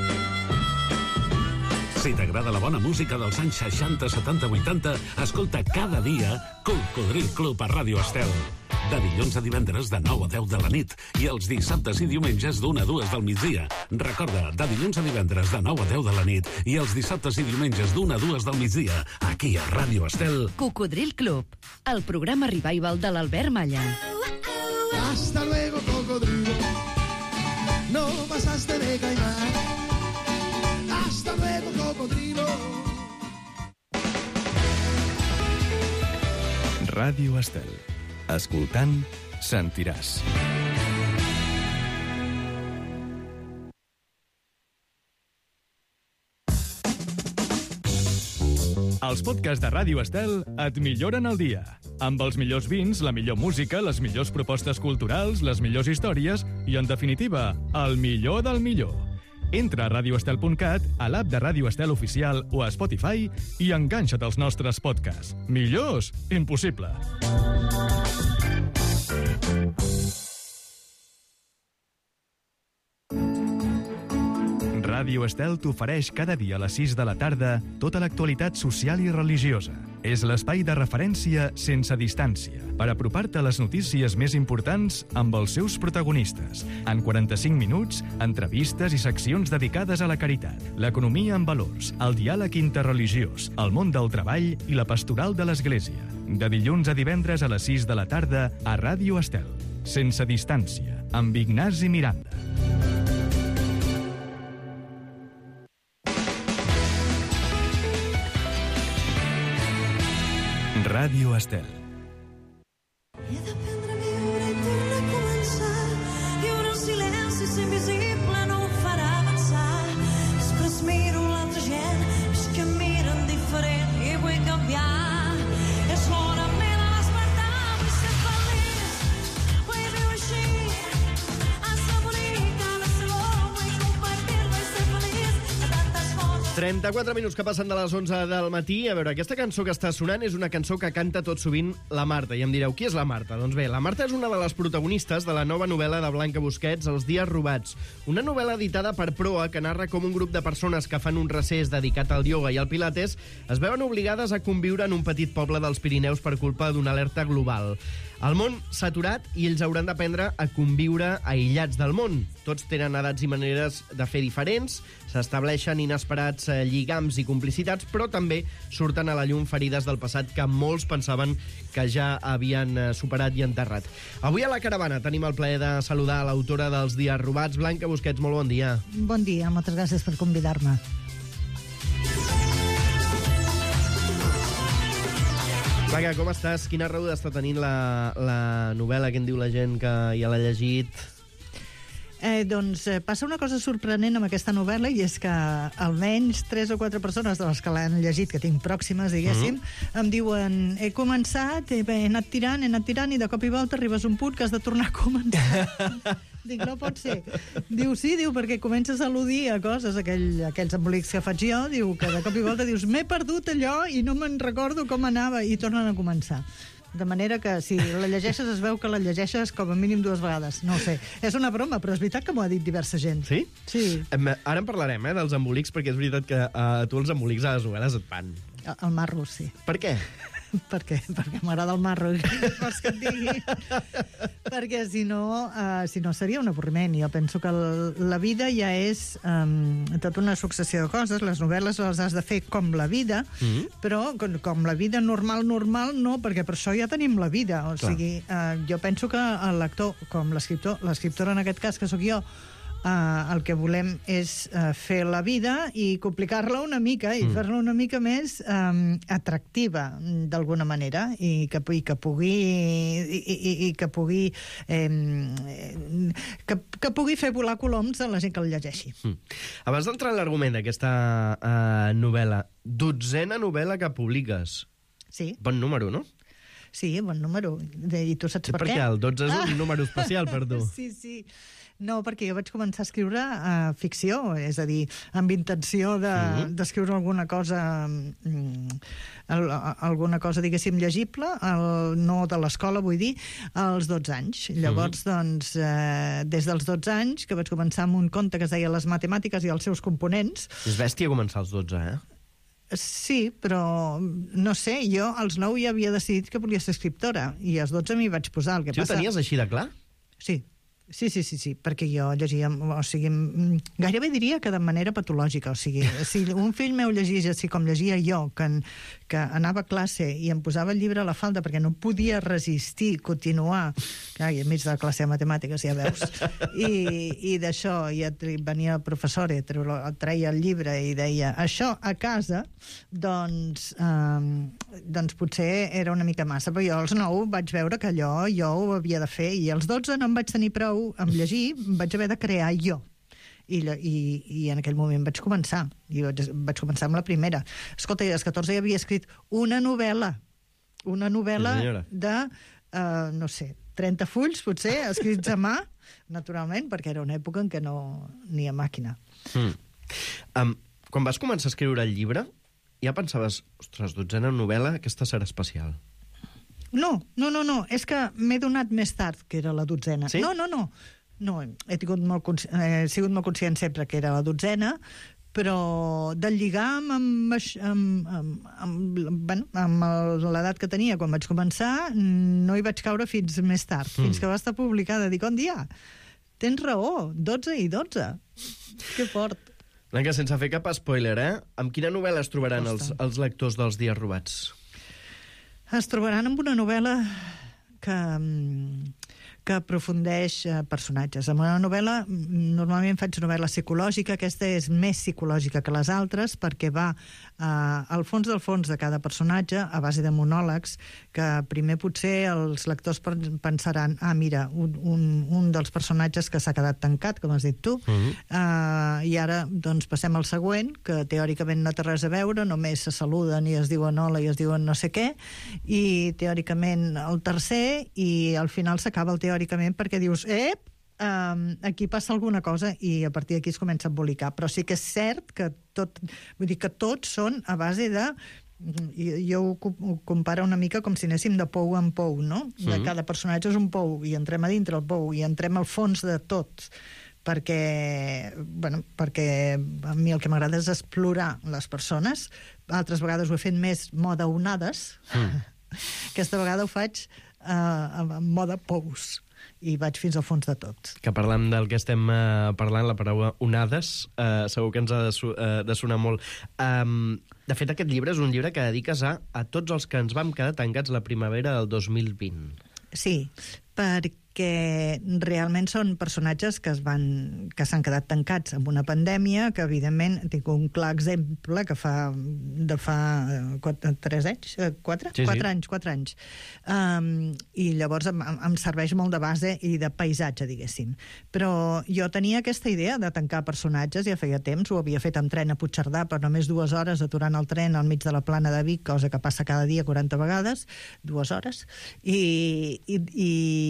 Si t'agrada la bona música dels anys seixanta, setanta, vuitanta, escolta cada dia Cocodril Club a Ràdio Estel. De dilluns a divendres de nou a deu de la nit i els dissabtes i diumenges d'una a dues del migdia. Recorda, de dilluns a divendres de nou a deu de la nit i els dissabtes i diumenges d'una a dues del migdia, aquí a Ràdio Estel. Cocodril Club, el programa revival de l'Albert Malla. Hasta luego, cocodrilo. No pasaste de caimán. Hasta luego, cocodrilo. Ràdio Estel. Escoltant, sentiràs. Els podcasts de Ràdio Estel et milloren el dia. Amb els millors vins, la millor música, les millors propostes culturals, les millors històries i, en definitiva, el millor del millor. Entra a radio estel punt cat, a l'app de Ràdio Estel Oficial o a Spotify i enganxa't als nostres podcasts. Millors? Impossible. Ràdio Estel t'ofereix cada dia a les sis de la tarda tota l'actualitat social i religiosa. És l'espai de referència sense distància per apropar-te a les notícies més importants amb els seus protagonistes. En quaranta-cinc minuts, entrevistes i seccions dedicades a la caritat, l'economia en valors, el diàleg interreligiós, el món del treball i la pastoral de l'Església. De dilluns a divendres a les sis de la tarda a Ràdio Estel. Sense distància, amb Ignasi Miranda. Ràdio Estel. He d'aprendre a viure i tornar a començar. Viure en silenci, ser invisible no ho farà avançar. Després miro l'altra gent, és que miren diferent i vull canviar. És l'hora meva despertar, vull ser feliç. Vull viure així, a ser bonica, a ser bo, vull compartir, vull ser feliç. A tantes coses. trenta-quatre minuts que passen de les onze del matí. A veure, aquesta cançó que està sonant és una cançó que canta tot sovint la Marta. I em direu, qui és la Marta? Doncs bé, la Marta és una de les protagonistes de la nova novel·la de Blanca Busquets, Els dies robats. Una novel·la editada per Proa que narra com un grup de persones que fan un recés dedicat al ioga i al pilates es veuen obligades a conviure en un petit poble dels Pirineus per culpa d'una alerta global. El món s'ha aturat i ells hauran d'aprendre a conviure aïllats del món. Tots tenen edats i maneres de fer diferents, s'estableixen inesperats lligams i complicitats, però també surten a la llum ferides del passat que molts pensaven que ja havien superat i enterrat. Avui a la caravana tenim el plaer de saludar a l'autora dels Dies robats, Blanca Busquets. Molt bon dia. Bon dia, moltes gràcies per convidar-me. Blanca, com estàs? Quina rebuda està tenint la, la novel·la que en diu la gent que ja l'ha llegit? Eh, doncs eh, passa una cosa sorprenent amb aquesta novel·la, i és que almenys tres o quatre persones de les que l'han llegit, que tinc pròximes, diguéssim, mm-hmm. em diuen, he començat, he, he anat tirant, he anat tirant, i de cop i volta arribes a un punt que has de tornar a començar. Dic, no pot ser. Diu, sí, diu, perquè comences a al·ludir a coses, aquell, aquells embolics que faig jo, diu, que de cop i volta dius, m'he perdut allò i no me'n recordo com anava, i tornen a començar. De manera que, si la llegeixes, es veu que la llegeixes com a mínim dues vegades. No ho sé. És una broma, però és veritat que m'ho ha dit diversa gent. Sí? Sí. Ara en parlarem, eh, dels embolics, perquè és veritat que a tu els embolics a les novel·les et van. El marro, sí. Per què? Per què? Perquè m'agrada el marro. Vols que et digui? Perquè si no, uh, si no seria un avorriment. Jo penso que el, la vida ja és um, tota una successió de coses. Les novel·les les has de fer com la vida, mm-hmm. però com, com la vida normal, normal, no, perquè per això ja tenim la vida. O Clar. sigui, uh, jo penso que el lector, com l'escriptor, l'escriptora en aquest cas, que sóc jo, Uh, el que volem és uh, fer la vida i complicar-la una mica i mm. fer-la una mica més um, atractiva, d'alguna manera, i que, i que pugui i, i, i que pugui eh, que, que pugui fer volar coloms a la gent que el llegeixi. Mm. Abans d'entrar en l'argument d'aquesta uh, novel·la, dotzena novel·la que publiques. Sí. Bon número, no? Sí, bon número. I tu saps per, per què? Per què? El dotze és un ah. número especial per tu. Sí, sí. No, perquè jo vaig començar a escriure uh, ficció, és a dir, amb intenció de, mm-hmm. d'escriure alguna cosa, mm, el, alguna cosa, diguéssim, llegible, el, no de l'escola, vull dir, als dotze anys. Llavors, mm-hmm. doncs, eh, des dels dotze anys, que vaig començar amb un conte que es deia Les matemàtiques i els seus components... És bèstia començar als dotze, eh? Sí, però no sé, jo als nou ja havia decidit que volia ser escriptora, i als dotze m'hi vaig posar. El que sí, passa... ho tenies així de clar? Sí. Sí, sí, sí, sí, perquè jo llegia, o sigui, gairebé diria que de manera patològica, o sigui, si un fill meu llegís així com llegia jo, que, que anava a classe i em posava el llibre a la falda perquè no podia resistir, continuar, clar, i enmig de la classe de matemàtiques, ja veus, i, i d'això ja venia el professor i treia el llibre i deia, això a casa, doncs, eh, doncs potser era una mica massa, però jo als nou vaig veure que allò jo ho havia de fer, i als dotze no em vaig tenir prou amb llegir, vaig haver de crear jo. I, i, i en aquell moment vaig començar. I vaig, vaig començar amb la primera. Escolta, als catorze ja havia escrit una novel·la. Una novel·la sí, de, uh, no sé, trenta fulls, potser, escrits a mà, naturalment, perquè era una època en què no n'hi ha màquina. Mm. Um, quan vas començar a escriure el llibre, ja pensaves, ostres, dotzena novel·la, aquesta serà especial. No, no, no, no, és que m'he donat més tard que era la dotzena. Sí? No, no, no, no, he, tingut molt consci... he sigut molt conscient sempre que era la dotzena, però de lligar amb, amb, amb, amb, amb, bueno, amb l'edat que tenia quan vaig començar, no hi vaig caure fins més tard, mm. fins que va estar publicada. Dic, on dia? Tens raó, dotze i dotze. Que fort. Blanca, sense fer cap spoiler, eh? Amb quina novel·la es trobaran els, els lectors dels Dies robats? Es trobaran amb una novel·la que, que aprofundeix personatges. En una novel·la, normalment faig novel·la psicològica, aquesta és més psicològica que les altres, perquè va eh, al fons del fons de cada personatge, a base de monòlegs, que primer potser els lectors pensaran, ah, mira, un, un, un dels personatges que s'ha quedat tancat, com has dit tu, uh-huh. eh, i ara doncs passem al següent, que teòricament no té res a veure, només se saluden i es diuen hola i es diuen no sé què, i teòricament el tercer, i al final s'acaba el teòricament perquè dius, ep, um, aquí passa alguna cosa, i a partir d'aquí es comença a embolicar. Però sí que és cert que tot, vull dir que tots són a base de... Jo ho, ho comparo una mica com si anéssim de pou en pou, no? Mm. De cada personatge és un pou, i entrem a dintre el pou, i entrem al fons de tot, perquè, bueno, perquè a mi el que m'agrada és explorar les persones. Altres vegades ho he fet més moda onades, mm. Aquesta vegada ho faig uh, en mode pous, i vaig fins al fons de tot. Que parlant del que estem uh, parlant, la paraula onades, uh, segur que ens ha de, su uh, de sonar molt. Um, de fet, aquest llibre és un llibre que dediques a, a tots els que ens vam quedar tancats la primavera del dos mil vint. Sí, perquè realment són personatges que es van que s'han quedat tancats amb una pandèmia, que evidentment tinc un clar exemple que fa de fa quatre, tres anys, quatre? Sí, sí. Quatre anys, quatre anys. Um, I llavors em, em serveix molt de base i de paisatge, diguéssim. Però jo tenia aquesta idea de tancar personatges, ja feia temps, ho havia fet amb tren a Puigcerdà per només dues hores, aturant el tren al mig de la plana de Vic, cosa que passa cada dia quaranta vegades, dues hores, i, i, i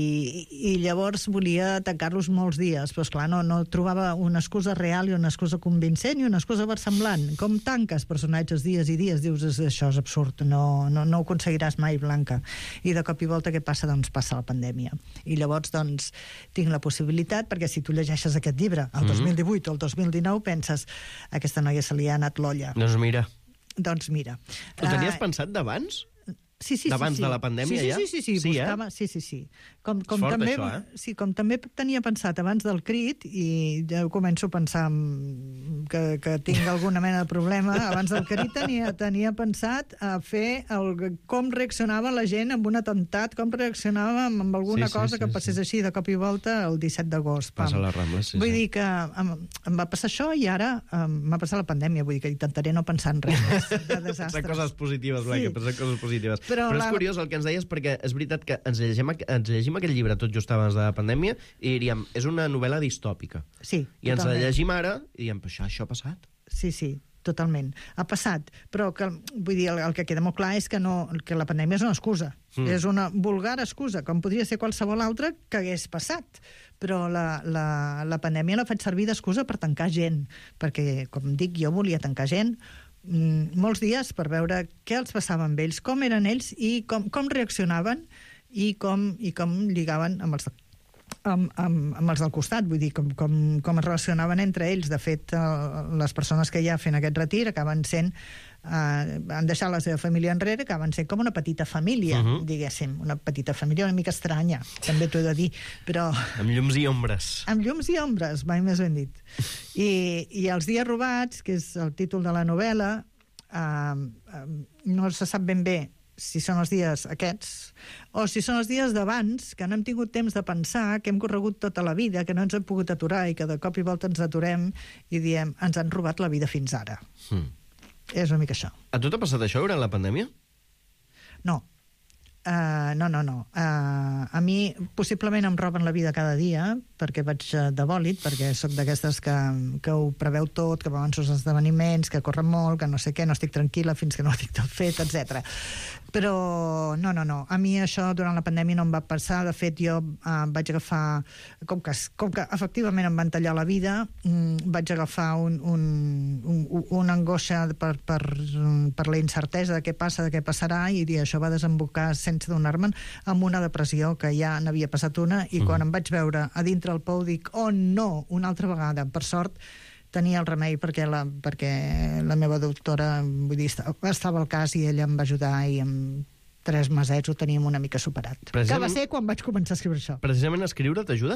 i llavors volia tancar-los molts dies, però esclar, no, no trobava una excusa real i una excusa convincent i una excusa versemblant. Com tanques personatges dies i dies? Dius, això és absurd, no, no, no ho aconseguiràs mai, Blanca. I de cop i volta què passa? Doncs passa la pandèmia. I llavors, doncs, tinc la possibilitat, perquè si tu llegeixes aquest llibre el dos mil divuit o el dos mil dinou, penses, aquesta noia se li ha anat l'olla. Doncs mira. Doncs mira. Ho tenies uh, pensat d'abans? Sí, sí, d'abans sí, sí. de la pandèmia, sí, sí, ja? Sí, sí, sí, sí, buscava, eh? sí, sí, sí. Com, com fort, també, això, eh? Sí, com també tenia pensat abans del crit, i ja començo a pensar que, que tinc alguna mena de problema, abans del crit tenia, tenia pensat a fer el, com reaccionava la gent amb un atemptat, com reaccionava amb alguna sí, sí, cosa sí, que passés sí. així de cop i volta el disset d'agost. Passa a les Rambles, sí. Vull sí. dir que em, em va passar això i ara em, m'ha passat la pandèmia, vull dir que intentaré no pensar en res més de desastres. Són coses positives, Blanca, sí. Són coses positives. Però, Però la... és curiós el que ens deies, perquè és veritat que ens llegim, ens llegim aquest llibre tot just abans de la pandèmia i diríem, és una novel·la distòpica. Sí, I ens totalment. la llegim ara i diem, això, això ha passat. Sí, sí, totalment. Ha passat, però que, vull dir, el, el que queda molt clar és que, no, que la pandèmia és una excusa. Mm. És una vulgar excusa, com podria ser qualsevol altra que hagués passat. Però la, la, la pandèmia la faig servir d'excusa per tancar gent, perquè, com dic, jo volia tancar gent molts dies per veure què els passava amb ells, com eren ells i com, com reaccionaven i com, i com lligaven amb els, amb, amb, amb els del costat, vull dir, com, com, com es relacionaven entre ells. De fet, les persones que ja fent aquest retir acaben sent Uh, han deixat la seva família enrere, que van ser com una petita família, uh -huh. diguéssim, una petita família una mica estranya, també t'ho he de dir, però... Amb llums i ombres. Amb llums i ombres, mai més ben dit. I, i Els dies robats, que és el títol de la novel·la, uh, uh, no se sap ben bé si són els dies aquests o si són els dies d'abans, que no hem tingut temps de pensar, que hem corregut tota la vida, que no ens hem pogut aturar i que de cop i volta ens aturem i diem, ens han robat la vida fins ara. Mm. És una mica això. A tu t'ha passat això durant la pandèmia? No. Uh, no, no, no. Uh, a mi possiblement em roben la vida cada dia perquè vaig de bòlit, perquè sóc d'aquestes que, que ho preveu tot, que m'avanço als esdeveniments, que corren molt, que no sé què, no estic tranquil·la fins que no ho tinc tot fet, etcètera. Però no, no, no. A mi això durant la pandèmia no em va passar. De fet, jo uh, vaig agafar... Com que, com que efectivament em van tallar la vida, um, vaig agafar un, un, un, una angoixa per, per, per la incertesa de què passa, de què passarà, i això va desembocar sense donar-me'n amb una depressió que ja n'havia passat una, i mm. quan em vaig veure a dintre el pou dic, oh no, una altra vegada. Per sort tenia el remei perquè la, perquè la meva doctora, vull dir, estava al cas i ella em va ajudar i en tres mesets ho teníem una mica superat. Que va ser quan vaig començar a escriure això. Precisament escriure t'ajuda?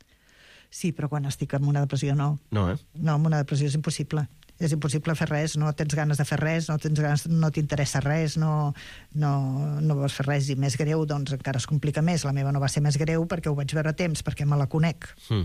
Sí, però quan estic en una depressió no. No, eh? No, en una depressió és impossible. És impossible fer res, no tens ganes de fer res, no tens ganes, no t'interessa res, no, no, no vols fer res, i més greu, doncs encara es complica més. La meva no va ser més greu perquè ho vaig veure a temps, perquè me la conec. Mm.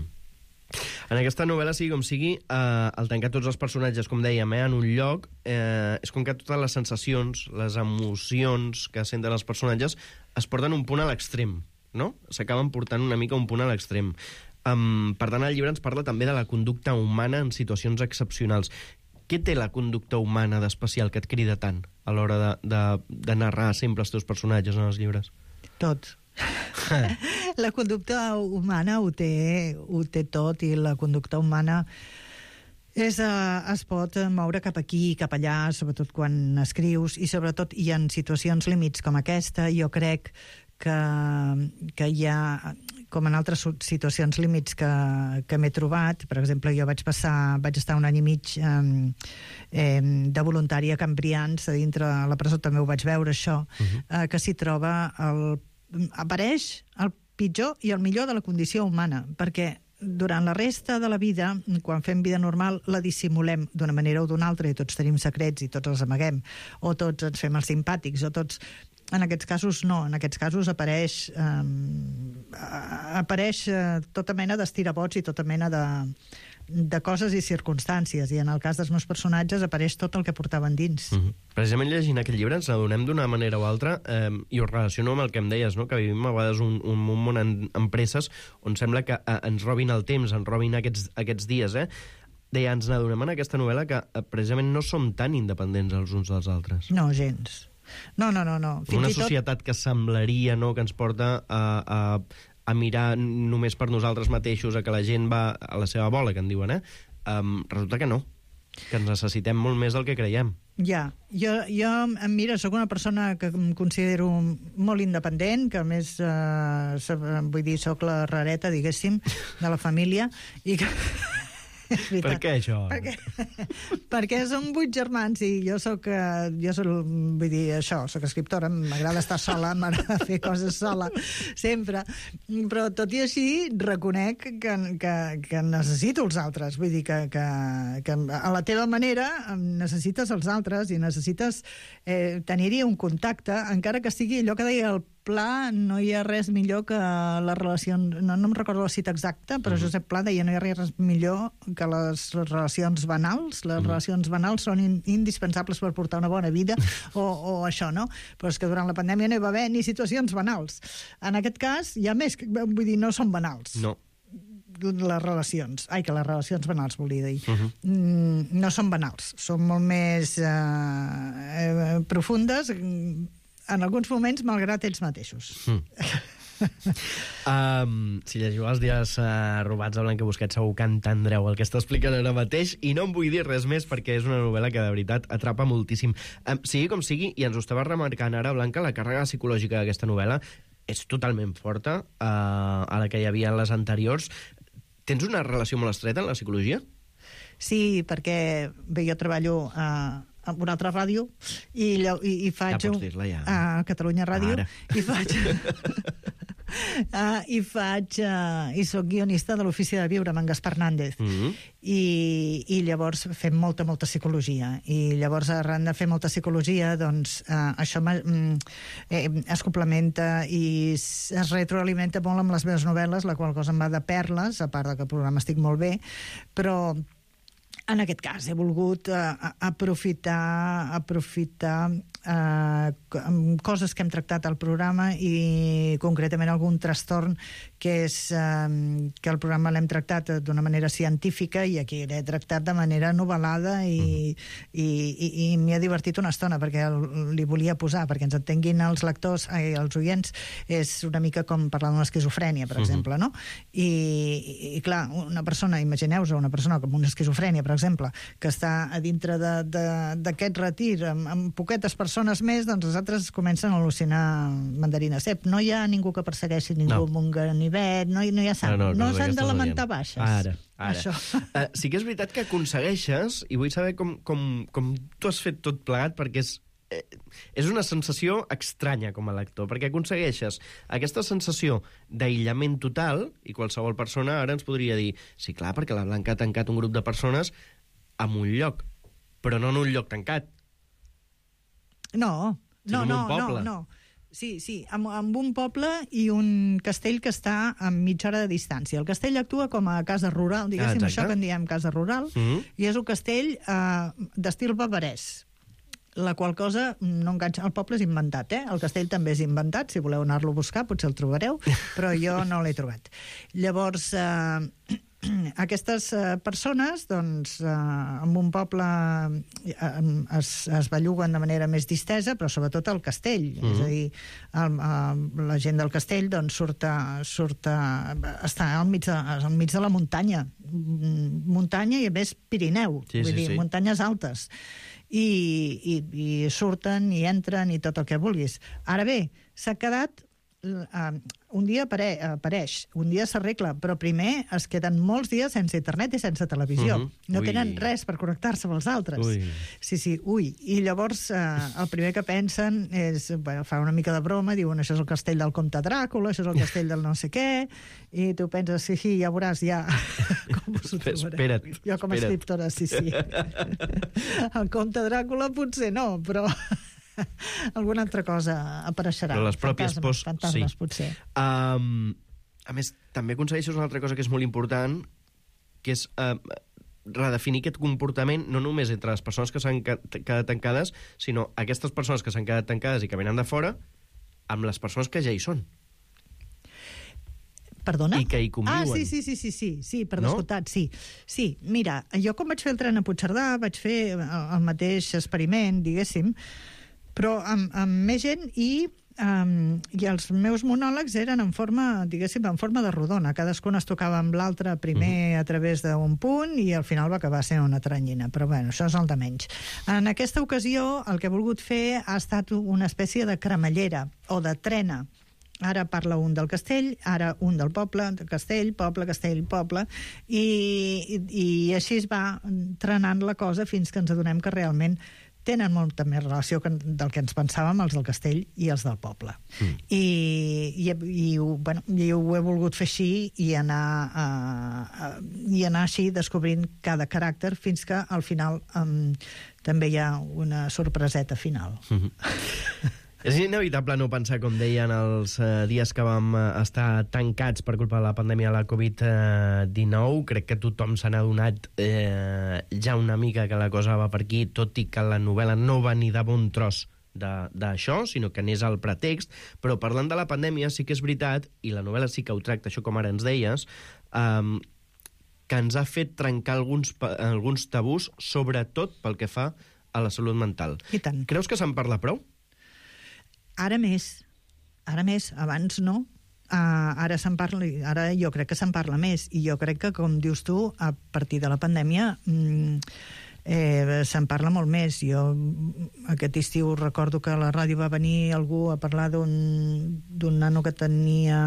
En aquesta novel·la, sigui com sigui, eh, el tancar tots els personatges, com dèiem, eh, en un lloc, eh, és com que totes les sensacions, les emocions que senten els personatges es porten un punt a l'extrem, no? S'acaben portant una mica un punt a l'extrem. Um, per tant, el llibre ens parla també de la conducta humana en situacions excepcionals. Què té la conducta humana d'especial que et crida tant a l'hora de, de, de narrar sempre els teus personatges en els llibres? Tot. La conducta humana ho té, ho té tot, i la conducta humana és, uh, es pot moure cap aquí, cap allà, sobretot quan escrius, i sobretot hi ha situacions límits com aquesta. Jo crec que, que hi ha, com en altres situacions límits que, que m'he trobat. Per exemple, jo vaig passar, vaig estar un any i mig eh, eh, de voluntària a Cambrians, a dintre la presó també ho vaig veure, això, uh-huh. eh, que s'hi troba el, apareix el pitjor i el millor de la condició humana, perquè durant la resta de la vida, quan fem vida normal, la dissimulem d'una manera o d'una altra, i tots tenim secrets i tots els amaguem, o tots ens fem els simpàtics, o tots... En aquests casos no, en aquests casos apareix eh, apareix eh, tota mena d'estirabots i tota mena de, de coses i circumstàncies, i en el cas dels meus personatges apareix tot el que portaven dins. Mm-hmm. Precisament llegint aquest llibre ens adonem d'una manera o altra, eh, i ho relaciono amb el que em deies, no? Que vivim a vegades un, un, un món en empreses on sembla que eh, ens robin el temps, ens robin aquests, aquests dies, eh? Deia, ens n'adonem en aquesta novel·la que eh, precisament no som tan independents els uns dels altres. No, gens. No, no, no. no. Fins Una i tot... societat que semblaria, no?, que ens porta a, a, a mirar només per nosaltres mateixos, a que la gent va a la seva bola, que en diuen, eh? Um, resulta que no, que ens necessitem molt més del que creiem. Ja, jo, jo, mira, sóc una persona que em considero molt independent, que a més, eh, vull dir, sóc la rareta, diguéssim, de la família, i que... Per què això? Perquè, perquè som vuit germans i jo soc, jo soc, vull dir, això, soc escriptora, m'agrada estar sola, m'agrada fer coses sola, sempre. Però tot i així reconec que, que, que necessito els altres. Vull dir que, que, que a la teva manera necessites els altres i necessites eh, tenir-hi un contacte, encara que sigui allò que deia el Pla, no hi ha res millor que les relacions... No, no em recordo la cita exacta, però uh-huh. Josep Pla deia no hi ha res millor que les relacions banals. Les uh-huh. relacions banals són in, indispensables per portar una bona vida, o, o això, no? Però és que durant la pandèmia no hi va haver ni situacions banals. En aquest cas, hi ha més... Vull dir, no són banals. No. Les relacions. Ai, que les relacions banals, volia dir. Uh-huh. Mm, no són banals. Són molt més eh, eh, profundes, en alguns moments, malgrat ells mateixos. Mm. um, si llegiu els dies uh, robats de Blanca Busquets, segur que entendreu el que està explicant ara mateix, i no em vull dir res més perquè és una novel·la que de veritat atrapa moltíssim. Um, sigui com sigui, i ens ho estava remarcant ara, Blanca, la càrrega psicològica d'aquesta novel·la és totalment forta uh, a la que hi havia en les anteriors. Tens una relació molt estreta amb la psicologia? Sí, perquè bé, jo treballo a uh... amb una altra ràdio, i, i, i faig... Ja pots dir-la, ja. A Catalunya Ràdio. Ara. I faig... uh, I faig... Uh, I soc guionista de l'Ofici de Viure amb en Gaspar Nández. Mm-hmm. I, I llavors fem molta, molta psicologia. I llavors, arran de fer molta psicologia, doncs, uh, això eh, es complementa i es retroalimenta molt amb les meves novel·les, la qual cosa em va de perles, a part de que el programa estic molt bé, però... En aquest cas he volgut uh, aprofitar, aprofitar uh, coses que hem tractat al programa i concretament algun trastorn que és uh, que el programa l'hem tractat d'una manera científica i aquí l'he tractat de manera novel·lada i, mm. i, i, i m'hi ha divertit una estona perquè li volia posar, perquè ens entenguin els lectors, eh, els oients, és una mica com parlar d'una esquizofrènia, per mm-hmm. exemple, no? I, i, i clar, una persona, imagineu-vos una persona com una esquizofrènia, per exemple, que està a dintre d'aquest retir amb, amb poquetes persones més, doncs els altres comencen a al·lucinar mandarina cep. No hi ha ningú que persegueixi ningú no. amb un ganivet, no, no hi ha sang. No, no, no s'han de lamentar baixes. Ara, ara. Uh, sí que és veritat que aconsegueixes, i vull saber com, com, com tu has fet tot plegat, perquè és eh, és una sensació estranya com a lector, perquè aconsegueixes aquesta sensació d'aïllament total, i qualsevol persona ara ens podria dir, sí, clar, perquè la Blanca ha tancat un grup de persones en un lloc, però no en un lloc tancat. No, no, no, no, no. Sí, sí, amb, amb un poble i un castell que està a mitja hora de distància. El castell actua com a casa rural, diguéssim, ah, això que en diem casa rural, mm-hmm. i és un castell eh, d'estil bavarès, la qual cosa no enganxa. El poble és inventat, eh? El castell també és inventat, si voleu anar-lo a buscar potser el trobareu, però jo no l'he trobat. Llavors... Eh, aquestes uh, persones, doncs, uh, en un poble uh, es, es belluguen de manera més distesa, però sobretot al castell. Mm-hmm. És a dir, el, uh, la gent del castell doncs, surt, a, surt a, està al mig, de, al mig de la muntanya. Muntanya i, a més, Pirineu. Sí, vull sí, dir, sí. muntanyes altes. I, i, i surten i entren i tot el que vulguis. Ara bé, s'ha quedat... Uh, un dia apare apareix, un dia s'arregla, però primer es queden molts dies sense internet i sense televisió. Uh-huh. No ui. Tenen res per connectar-se amb els altres. Ui. Sí, sí, ui. I llavors uh, el primer que pensen és, bueno, fa una mica de broma, diuen això és el castell del comte Dràcula, això és el castell del no sé què, i tu penses, sí, sí, ja veuràs, ja... com us ho espera't, jo com a espera't. escriptora, sí, sí. El comte Dràcula potser no, però... alguna altra cosa apareixerà. Però les pròpies fantasmes, pors, fantasmes, sí. potser. Um, a més, també aconsegueixes una altra cosa que és molt important, que és uh, redefinir aquest comportament no només entre les persones que s'han quedat tancades, sinó aquestes persones que s'han quedat tancades i que venen de fora, amb les persones que ja hi són. Perdona? I que hi conviuen. Ah, sí, sí, sí, sí, sí, sí per no? descomptat, sí. Sí, mira, jo quan vaig fer el tren a Puigcerdà vaig fer el mateix experiment, diguéssim, però amb, amb més gent i, um, i els meus monòlegs eren en forma, diguéssim, en forma de rodona. Cadascun es tocava amb l'altre primer uh-huh. a través d'un punt i al final va acabar sent una teranyina. Però bueno, això és el de menys. En aquesta ocasió el que he volgut fer ha estat una espècie de cremallera o de trena. Ara parla un del castell, ara un del poble, de castell, poble, castell, poble, i, i, i així es va trenant la cosa fins que ens adonem que realment tenen molta més relació que, del que ens pensàvem els del castell i els del poble. Mm. I, i, i, bueno, i ho he volgut fer així i anar, a, a, i anar així descobrint cada caràcter fins que al final um, també hi ha una sorpreseta final. Mm-hmm. És inevitable no pensar, com deien, els eh, dies que vam eh, estar tancats per culpa de la pandèmia de la covid dinou. Crec que tothom se n'ha adonat eh, ja una mica que la cosa va per aquí, tot i que la novel·la no va ni de bon tros d'això, sinó que n'és el pretext. Però parlant de la pandèmia, sí que és veritat, i la novel·la sí que ho tracta, això com ara ens deies, eh, que ens ha fet trencar alguns, alguns tabús, sobretot pel que fa a la salut mental. I tant. Creus que se'n parla prou? Ara més, ara més, abans no. Uh, ara se'n parla, ara jo crec que se'n parla més, i jo crec que, com dius tu, a partir de la pandèmia mm, eh, se'n parla molt més. Jo aquest estiu recordo que a la ràdio va venir algú a parlar d'un d'un nano que tenia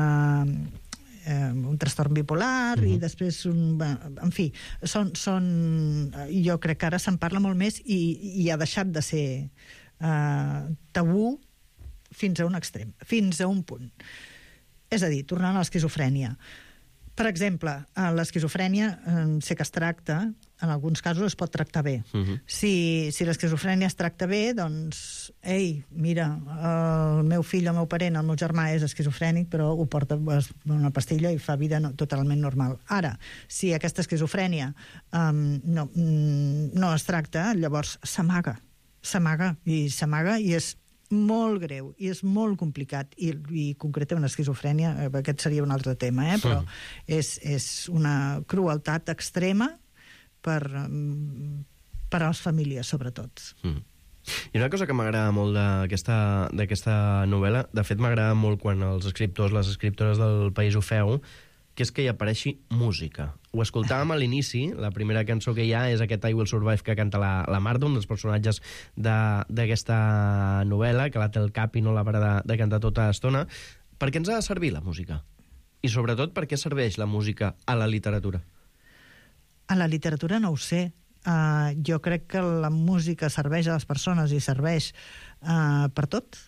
eh, un trastorn bipolar, mm-hmm. i després un, en fi, són, són, jo crec que ara se'n parla molt més i, i ha deixat de ser uh, tabú fins a un extrem, fins a un punt. És a dir, tornant a l'esquizofrènia. Per exemple, l'esquizofrènia eh, sé que es tracta, en alguns casos es pot tractar bé. Uh-huh. Si, si l'esquizofrènia es tracta bé, doncs, ei, mira, el meu fill, el meu parent, el meu germà és esquizofrènic, però ho porta una pastilla i fa vida no, totalment normal. Ara, si aquesta esquizofrènia um, no, no es tracta, llavors s'amaga. S'amaga, i s'amaga, i és molt greu, i és molt complicat, i, i concretament l'esquizofrènia, aquest seria un altre tema, eh? Però és, és una crueltat extrema per, per a les famílies, sobretot. Mm. I una cosa que m'agrada molt d'aquesta novel·la, de fet m'agrada molt quan els escriptors, les escriptores del país ho feu, que és que hi apareixi música. Ho escoltàvem a l'inici, la primera cançó que hi ha és aquest I Will Survive que canta la, la Marta, un dels personatges d'aquesta novel·la, que la té al cap i no la para de, de cantar tota l'estona. Per què ens ha de servir la música? I sobretot, per què serveix la música a la literatura? A la literatura no ho sé. Uh, jo crec que la música serveix a les persones i serveix uh, per tot.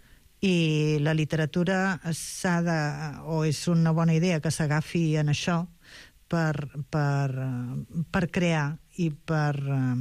I la literatura s'ha de, o és una bona idea que s'agafi en això per, per, per crear i per,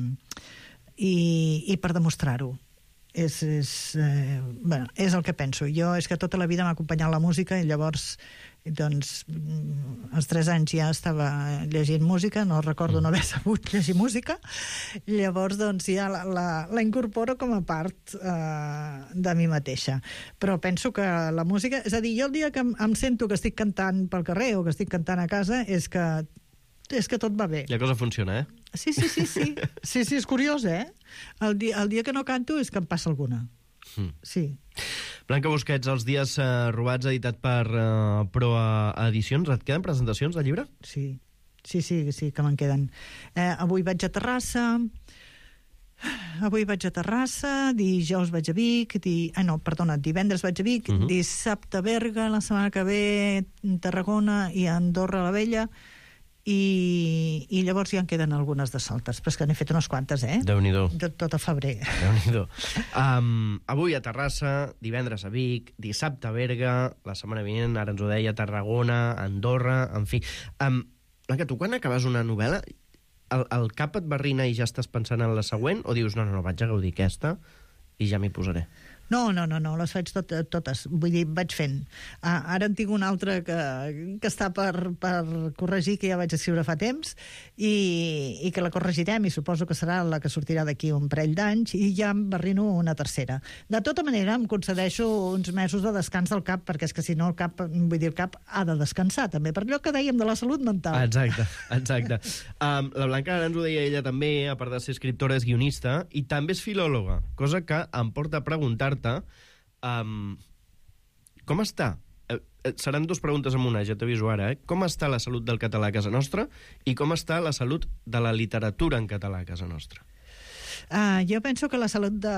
i, i per demostrar-ho. És, és, eh, bueno, és el que penso. Jo és que tota la vida m'ha acompanyat la música i llavors doncs als tres anys ja estava llegint música, no recordo no haver sabut llegir música, llavors doncs ja la, la, la incorporo com a part eh, de mi mateixa. Però penso que la música, és a dir, jo el dia que em, em sento que estic cantant pel carrer o que estic cantant a casa és que és que tot va bé. La cosa funciona, eh? Sí, sí, sí, sí. Sí, sí, és curiós, eh? El dia, el dia que no canto és que em passa alguna. Mm. Sí. Blanca Busquets, Els dies uh, robats, editat per uh, Proa Edicions. Et queden presentacions de llibre? Sí, sí, sí, sí que me'n queden. Eh, avui vaig a Terrassa, avui vaig a Terrassa, dijous vaig a Vic, di... ah, no, perdona, divendres vaig a Vic, uh-huh. dissabte a Berga, la setmana que ve Tarragona i a Andorra la Vella, i, i llavors ja en queden algunes de soltes, però és que n'he fet unes quantes, eh? Déu-n'hi-do. De tot a febrer. Déu-n'hi-do. Um, avui a Terrassa, divendres a Vic, dissabte a Berga, la setmana vinent, ara ens ho deia, Tarragona, Andorra, en fi. Um, Blanca, tu quan acabes una novel·la, el, el cap et barrina i ja estàs pensant en la següent, o dius, no, no, no, vaig a gaudir aquesta i ja m'hi posaré. No, no, no, no, les faig tot, totes. Vull dir, vaig fent. Ah, ara en tinc una altra que, que està per, per corregir, que ja vaig escriure fa temps, i, i que la corregirem, i suposo que serà la que sortirà d'aquí un parell d'anys, i ja em barrino una tercera. De tota manera, em concedeixo uns mesos de descans del cap, perquè és que si no el cap, vull dir, el cap ha de descansar, també, per allò que dèiem de la salut mental. Exacte, exacte. Um, la Blanca ara ens ho deia ella també, a part de ser escriptora, és guionista, i també és filòloga, cosa que em porta a preguntar Um, com està? Eh, seran dues preguntes en una, ja t'aviso ara, eh? Com està la salut del català a casa nostra i com està la salut de la literatura en català a casa nostra? Uh, jo penso que la salut de...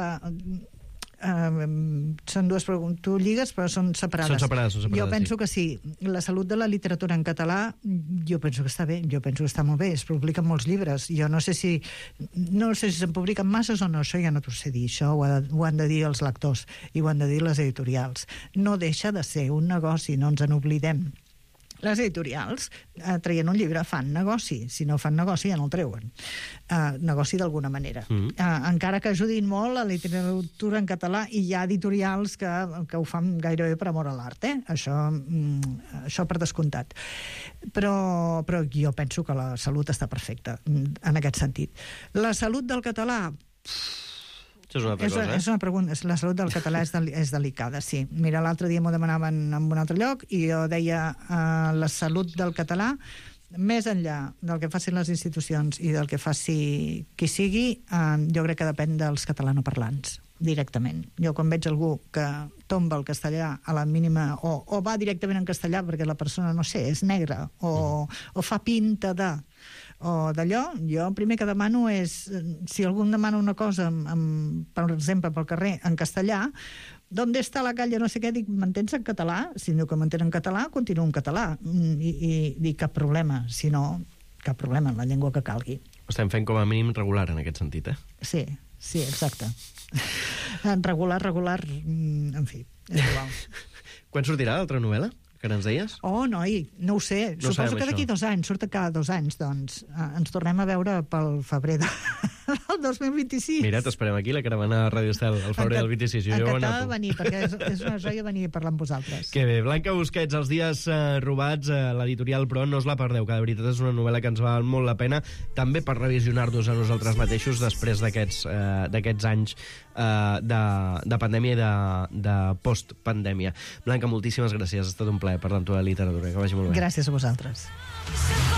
Uh, són dues preguntes, tu lligues, però són separades. Són separades, són separades, jo penso sí. que sí. La salut de la literatura en català, jo penso que està bé, jo penso que està molt bé. Es publiquen molts llibres. Jo no sé si no sé si se'n publiquen masses o no, això ja no t'ho sé dir. Això ho, ha de, ho han de dir els lectors i ho han de dir les editorials. No deixa de ser un negoci, no ens en oblidem. Les editorials, eh, traient un llibre, fan negoci. Si no fan negoci, ja no el treuen. Eh, negoci d'alguna manera. Mm. Eh, encara que ajudin molt a la literatura en català, i hi ha editorials que, que ho fan gairebé per amor a l'art, eh? Això, mm, això per descomptat. Però, però jo penso que la salut està perfecta, en aquest sentit. La salut del català... Això és una altra és, cosa, eh? És una pregunta. La salut del català és, del, és delicada, sí. Mira, l'altre dia m'ho demanaven en un altre lloc i jo deia uh, la salut del català, més enllà del que facin les institucions i del que faci qui sigui, uh, jo crec que depèn dels catalanoparlants, directament. Jo quan veig algú que tomba el castellà a la mínima, o, o va directament en castellà perquè la persona, no sé, és negra, o, o fa pinta de... o d'allò, jo el primer que demano és, si algú em demana una cosa, amb, amb, per exemple, pel carrer, en castellà, d'on està la calle, no sé què, dic, m'entens en català? Si diu que m'entén en català, continuo en català. I, i dic, cap problema. Si no, cap problema, en la llengua que calgui. Estem fent com a mínim regular en aquest sentit, eh? Sí, sí, exacte. Regular, regular, en fi, és igual. Quan sortirà l'altra novel·la? Que ens deies? Oh, noi, no ho sé. No Suposo que d'aquí això. dos anys, surt cada dos anys, doncs eh, ens tornem a veure pel febrer de... del dos mil vint-i-sis. Mira, t'esperem aquí, la caravana de Radio Estel, el febrer del vint-i-sis. Jo Encantada de venir, perquè és, és una joia venir a parlar amb vosaltres. Que bé. Blanca Busquets, Els dies eh, robats, eh, l'editorial Pro, no us la perdeu, que de veritat és una novel·la que ens val molt la pena, també per revisionar-nos a nosaltres mateixos després d'aquests eh, d'aquests anys eh, de, de pandèmia i de, de postpandèmia. Blanca, moltíssimes gràcies, ha estat un plaer parlar amb tu de literatura, que vagi molt bé. Gràcies a vosaltres.